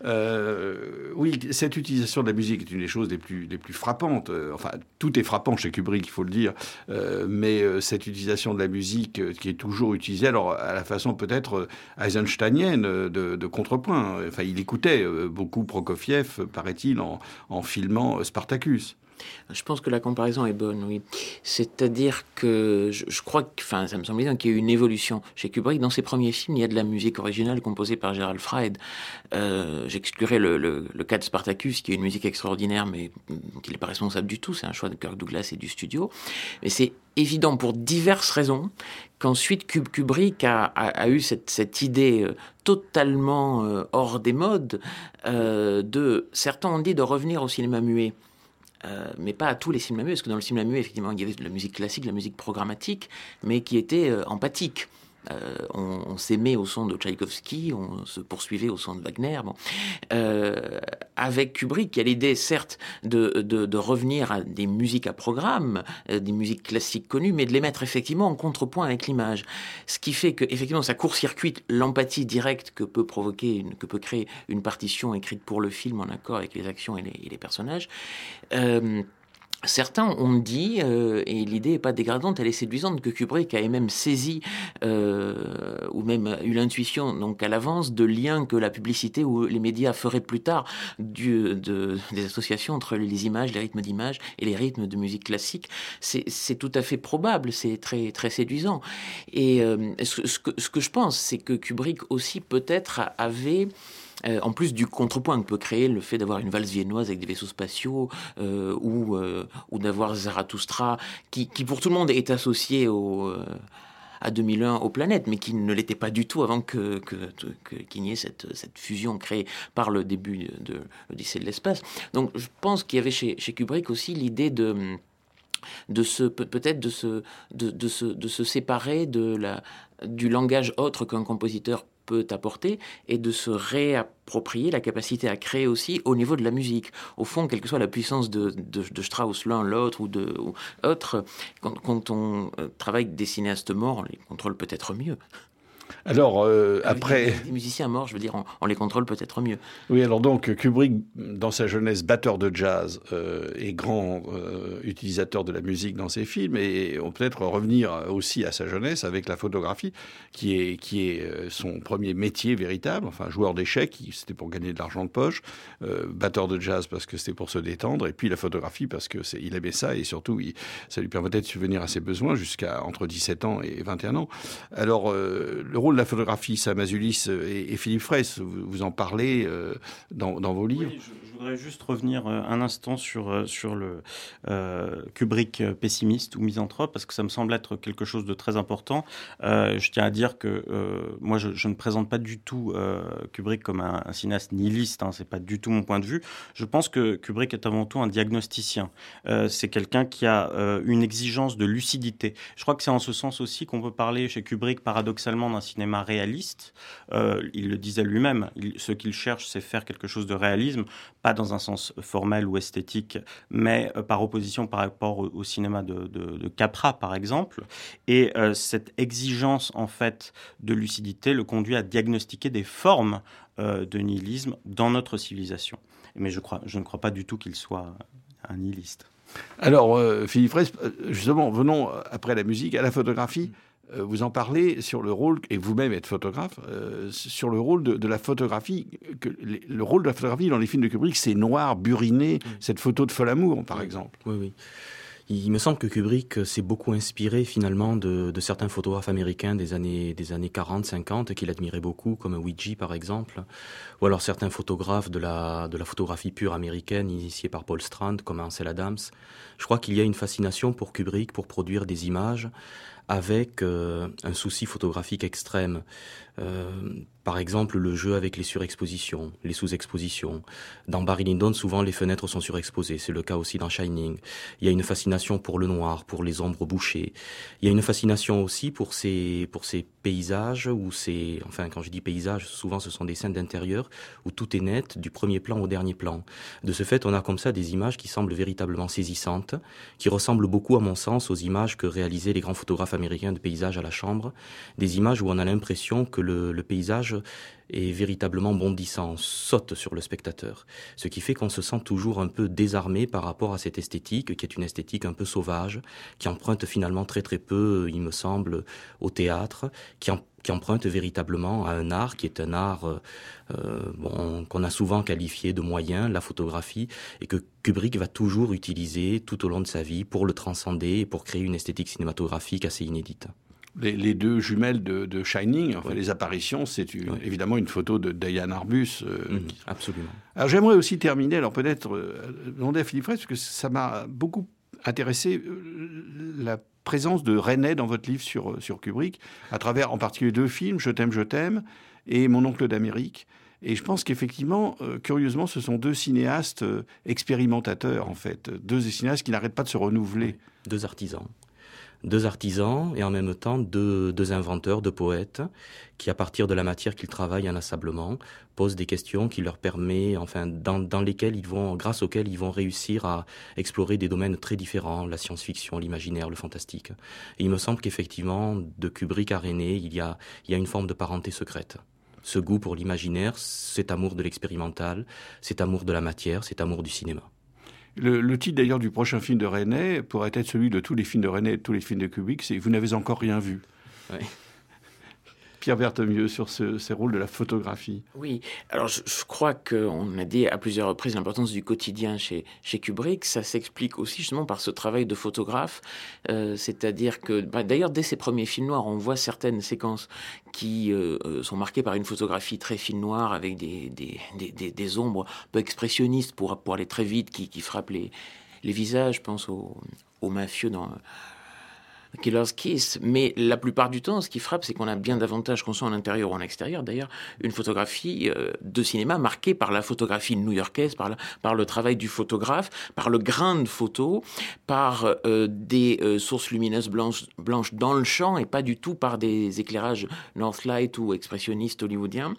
Euh, oui, cette utilisation de la musique est une des choses les plus, les plus frappantes. Enfin, tout est frappant chez Kubrick, il faut le dire. Euh, mais euh, cette utilisation de la musique euh, qui est toujours utilisée, alors à la façon peut-être eisensteinienne de, de contrepoint. Enfin, il écoutait euh, beaucoup Prokofiev, paraît-il, en, en filmant Spartacus. Je pense que la comparaison est bonne, oui. C'est-à-dire que je, je crois que, enfin, ça me semble bien qu'il y a eu une évolution chez Kubrick. Dans ses premiers films, il y a de la musique originale composée par Gerald Fried. Euh, j'exclurais le, le, le cas de Spartacus, qui est une musique extraordinaire, mais qui n'est pas responsable du tout. C'est un choix de Kirk Douglas et du studio. Mais c'est évident pour diverses raisons qu'ensuite Kubrick a, a, a eu cette, cette idée euh, totalement euh, hors des modes euh, de, certains ont dit, de revenir au cinéma muet. Euh, mais pas à tous les cinémas muets, parce que dans le cinéma muet, effectivement, il y avait de la musique classique, de la musique programmatique, mais qui était euh, empathique. Euh, on, on s'aimait au son de Tchaïkovski, on se poursuivait au son de Wagner. Bon. Euh, avec Kubrick, il y a l'idée, certes, de, de, de revenir à des musiques à programme, euh, des musiques classiques connues, mais de les mettre effectivement en contrepoint avec l'image. Ce qui fait que, effectivement, ça court-circuite l'empathie directe que peut provoquer, une, que peut créer une partition écrite pour le film en accord avec les actions et les, et les personnages. Euh, Certains ont dit, euh, et l'idée n'est pas dégradante, elle est séduisante, que Kubrick avait même saisi, euh, ou même eu l'intuition, donc à l'avance, de liens que la publicité ou les médias feraient plus tard, du, de, des associations entre les images, les rythmes d'image et les rythmes de musique classique. C'est, c'est tout à fait probable, c'est très, très séduisant. Et euh, ce, ce, que, ce que je pense, c'est que Kubrick aussi peut-être avait... Euh, en plus du contrepoint que peut créer le fait d'avoir une valse viennoise avec des vaisseaux spatiaux euh, ou, euh, ou d'avoir Zarathustra qui, qui pour tout le monde est associé au, euh, à deux mille un aux planètes, mais qui ne l'était pas du tout avant que, que, que, qu'il n'y ait cette, cette fusion créée par le début de, de l'Odyssée de l'espace. Donc je pense qu'il y avait chez, chez Kubrick aussi l'idée de... de se peut-être de se de, de se de se séparer de la du langage autre qu'un compositeur peut apporter et de se réapproprier la capacité à créer aussi au niveau de la musique. Au fond, quelle que soit la puissance de, de, de Strauss, l'un, l'autre ou de ou autre, quand, quand on travaille avec des cinéastes morts, on les contrôle peut-être mieux. Alors, euh, après... Des, des musiciens morts, je veux dire, on, on les contrôle peut-être mieux. Oui, alors donc, Kubrick, dans sa jeunesse, batteur de jazz euh, et grand euh, utilisateur de la musique dans ses films, et on peut être revenir aussi à sa jeunesse avec la photographie, qui est, qui est son premier métier véritable, enfin, joueur d'échecs, c'était pour gagner de l'argent de poche, euh, batteur de jazz parce que c'était pour se détendre, et puis la photographie parce qu'il aimait ça, et surtout, il, ça lui permettait de subvenir à ses besoins jusqu'à entre dix-sept ans et vingt et un ans. Alors, euh, le rôle de la photographie, Sam Azulis et, et Philippe Fraisse, vous, vous en parlez euh, dans, dans vos livres. Oui, je, je voudrais juste revenir un instant sur, sur le euh, Kubrick pessimiste ou misanthrope, parce que ça me semble être quelque chose de très important. Euh, je tiens à dire que euh, moi, je, je ne présente pas du tout euh, Kubrick comme un, un cinéaste nihiliste, hein, c'est pas du tout mon point de vue. Je pense que Kubrick est avant tout un diagnosticien. Euh, c'est quelqu'un qui a euh, une exigence de lucidité. Je crois que c'est en ce sens aussi qu'on peut parler chez Kubrick, paradoxalement, d'un cinéma réaliste. Euh, il le disait lui-même, il, ce qu'il cherche, c'est faire quelque chose de réalisme, pas dans un sens formel ou esthétique, mais euh, par opposition par rapport au, au cinéma de, de, de Capra, par exemple. Et euh, cette exigence, en fait, de lucidité le conduit à diagnostiquer des formes euh, de nihilisme dans notre civilisation. Mais je, crois, je ne crois pas du tout qu'il soit un nihiliste. Alors, euh, Philippe Fraisse, justement, venons après la musique à la photographie. Vous en parlez sur le rôle, et vous-même êtes photographe, euh, sur le rôle de, de la photographie. Que les, le rôle de la photographie dans les films de Kubrick, c'est noir, buriné, oui. Cette photo de Folamour, par oui. exemple. Oui, oui. Il me semble que Kubrick s'est beaucoup inspiré finalement de, de certains photographes américains des années, des années quarante cinquante qu'il admirait beaucoup, comme Weegee par exemple, ou alors certains photographes de la, de la photographie pure américaine initiés par Paul Strand, comme Ansel Adams. Je crois qu'il y a une fascination pour Kubrick pour produire des images avec euh, un souci photographique extrême. Euh, par exemple, le jeu avec les surexpositions, les sous-expositions. Dans Barry Lyndon, souvent, les fenêtres sont surexposées. C'est le cas aussi dans Shining. Il y a une fascination pour le noir, pour les ombres bouchées. Il y a une fascination aussi pour ces, pour ces paysages, où ces, enfin, quand je dis paysages, souvent, ce sont des scènes d'intérieur, où tout est net, du premier plan au dernier plan. De ce fait, on a comme ça des images qui semblent véritablement saisissantes, qui ressemblent beaucoup, à mon sens, aux images que réalisaient les grands photographes américains de paysages à la chambre. Des images où on a l'impression que le, le paysage est véritablement bondissant, saute sur le spectateur. Ce qui fait qu'on se sent toujours un peu désarmé par rapport à cette esthétique, qui est une esthétique un peu sauvage, qui emprunte finalement très très peu, il me semble, au théâtre, qui, en, qui emprunte véritablement à un art qui est un art euh, bon, qu'on a souvent qualifié de moyen, la photographie, et que Kubrick va toujours utiliser tout au long de sa vie pour le transcender et pour créer une esthétique cinématographique assez inédite. Les, les deux jumelles de, de Shining, enfin oui. les apparitions, c'est une, oui. évidemment une photo de Diane Arbus. Euh, mmh, qui... Absolument. Alors j'aimerais aussi terminer, alors peut-être euh, demander à Philippe Fraisse, parce que ça m'a beaucoup intéressé, euh, la présence de Resnais dans votre livre sur, sur Kubrick, à travers en particulier deux films, Je t'aime, je t'aime, et Mon oncle d'Amérique. Et je pense qu'effectivement, euh, curieusement, ce sont deux cinéastes euh, expérimentateurs, en fait. Deux cinéastes qui n'arrêtent pas de se renouveler. Oui. Deux artisans. Deux artisans et en même temps deux, deux inventeurs, deux poètes qui, à partir de la matière qu'ils travaillent inlassablement, posent des questions qui leur permettent, enfin, dans, dans lesquelles ils vont, grâce auxquelles ils vont réussir à explorer des domaines très différents, la science-fiction, l'imaginaire, le fantastique. Et il me semble qu'effectivement, de Kubrick à Resnais, il y a, il y a une forme de parenté secrète. Ce goût pour l'imaginaire, cet amour de l'expérimental, cet amour de la matière, cet amour du cinéma. Le, le titre d'ailleurs du prochain film de Resnais pourrait être celui de tous les films de Resnais et de tous les films de Kubrick, c'est « Vous n'avez encore rien vu oui. ». Pierre Berthemieux, sur ce, ces rôles de la photographie. Oui, alors je, je crois qu'on a dit à plusieurs reprises l'importance du quotidien chez, chez Kubrick. Ça s'explique aussi justement par ce travail de photographe. Euh, c'est-à-dire que, bah, d'ailleurs, dès ses premiers films noirs, on voit certaines séquences qui euh, sont marquées par une photographie très fine noire avec des, des, des, des, des ombres un peu expressionnistes pour, pour aller très vite, qui, qui frappent les, les visages. Je pense aux, aux mafieux dans Killer's Kiss, mais la plupart du temps, ce qui frappe, c'est qu'on a bien davantage, qu'on soit en intérieur ou en extérieur, d'ailleurs, une photographie euh, de cinéma marquée par la photographie new-yorkaise, par, la, par le travail du photographe, par le grain de photo, par euh, des euh, sources lumineuses blanches, blanches dans le champ et pas du tout par des éclairages Northlight ou expressionnistes hollywoodiens.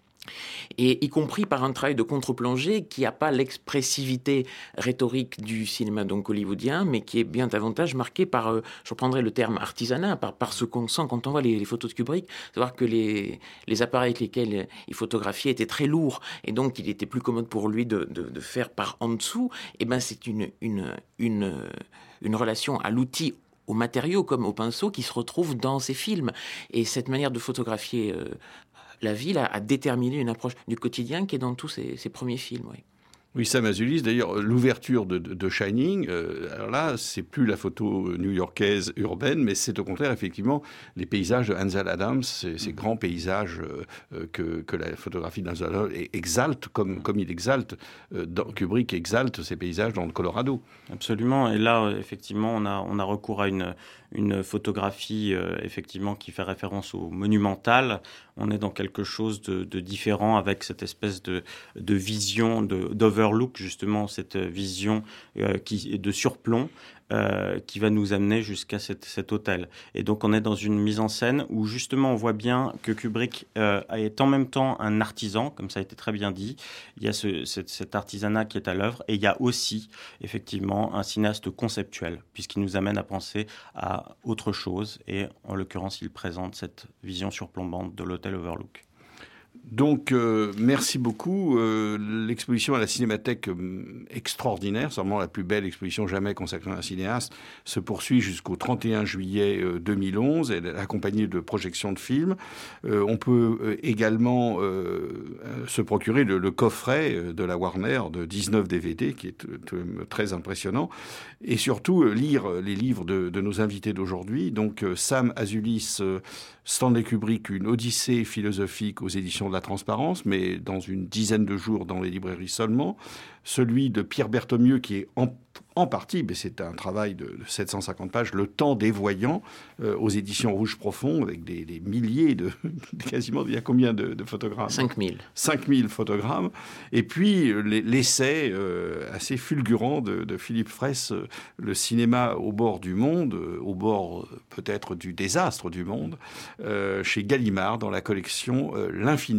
Et y compris par un travail de contre-plongée qui n'a pas l'expressivité rhétorique du cinéma donc hollywoodien, mais qui est bien davantage marqué par, euh, je reprendrai le terme artisanat, par, par ce qu'on sent quand on voit les, les photos de Kubrick, savoir que les, les appareils avec lesquels il photographiait étaient très lourds, et donc il était plus commode pour lui de, de, de faire par en dessous. Et ben c'est une, une, une, une relation à l'outil, aux matériaux comme au pinceau qui se retrouve dans ces films. Et cette manière de photographier euh, la ville a, a déterminé une approche du quotidien qui est dans tous ces, ces premiers films. Oui. Oui, Sam Azulis, d'ailleurs, l'ouverture de, de, de Shining, euh, alors là, c'est plus la photo new-yorkaise urbaine, mais c'est au contraire, effectivement, les paysages de Ansel Adams, ces, ces grands paysages euh, que, que la photographie d'Ansel Adams exalte, comme, comme il exalte, euh, dans, Kubrick exalte ces paysages dans le Colorado. Absolument, et là, effectivement, on a, on a recours à une, une photographie, euh, effectivement, qui fait référence au monumental. On est dans quelque chose de, de différent avec cette espèce de, de vision, de, d'overlook, justement, cette vision euh, qui, de surplomb euh, qui va nous amener jusqu'à cette, cet hôtel. Et donc, on est dans une mise en scène où, justement, on voit bien que Kubrick euh, est en même temps un artisan, comme ça a été très bien dit. Il y a ce, cet, cet artisanat qui est à l'œuvre, et il y a aussi, effectivement, un cinéaste conceptuel, puisqu'il nous amène à penser à autre chose, et en l'occurrence, il présente cette vision surplombante de l'hôtel Overlook. Donc, euh, merci beaucoup. Euh, l'exposition à la Cinémathèque euh, extraordinaire, sûrement la plus belle exposition jamais consacrée à un cinéaste, se poursuit jusqu'au trente et un juillet euh, deux mille onze. Elle est accompagnée de projections de films. Euh, on peut euh, également euh, se procurer le, le coffret de la Warner de dix-neuf D V D, qui est euh, très impressionnant. Et surtout, euh, lire les livres de, de nos invités d'aujourd'hui. Donc, euh, Sam Azulis, euh, Stanley Kubrick, une odyssée philosophique aux éditions de la Transparence, mais dans une dizaine de jours dans les librairies seulement. Celui de Pierre Berthemieux, qui est en, en partie, mais c'est un travail de, de sept cent cinquante pages, Le temps des voyants, euh, aux éditions Rouge Profond, avec des, des milliers de... quasiment, il y a combien de, de photogrammes ? cinq mille. cinq mille photogrammes. Et puis, l'essai euh, assez fulgurant de, de Philippe Fraisse, euh, Le cinéma au bord du monde, euh, au bord euh, peut-être du désastre du monde, euh, chez Gallimard, dans la collection euh, L'Infini.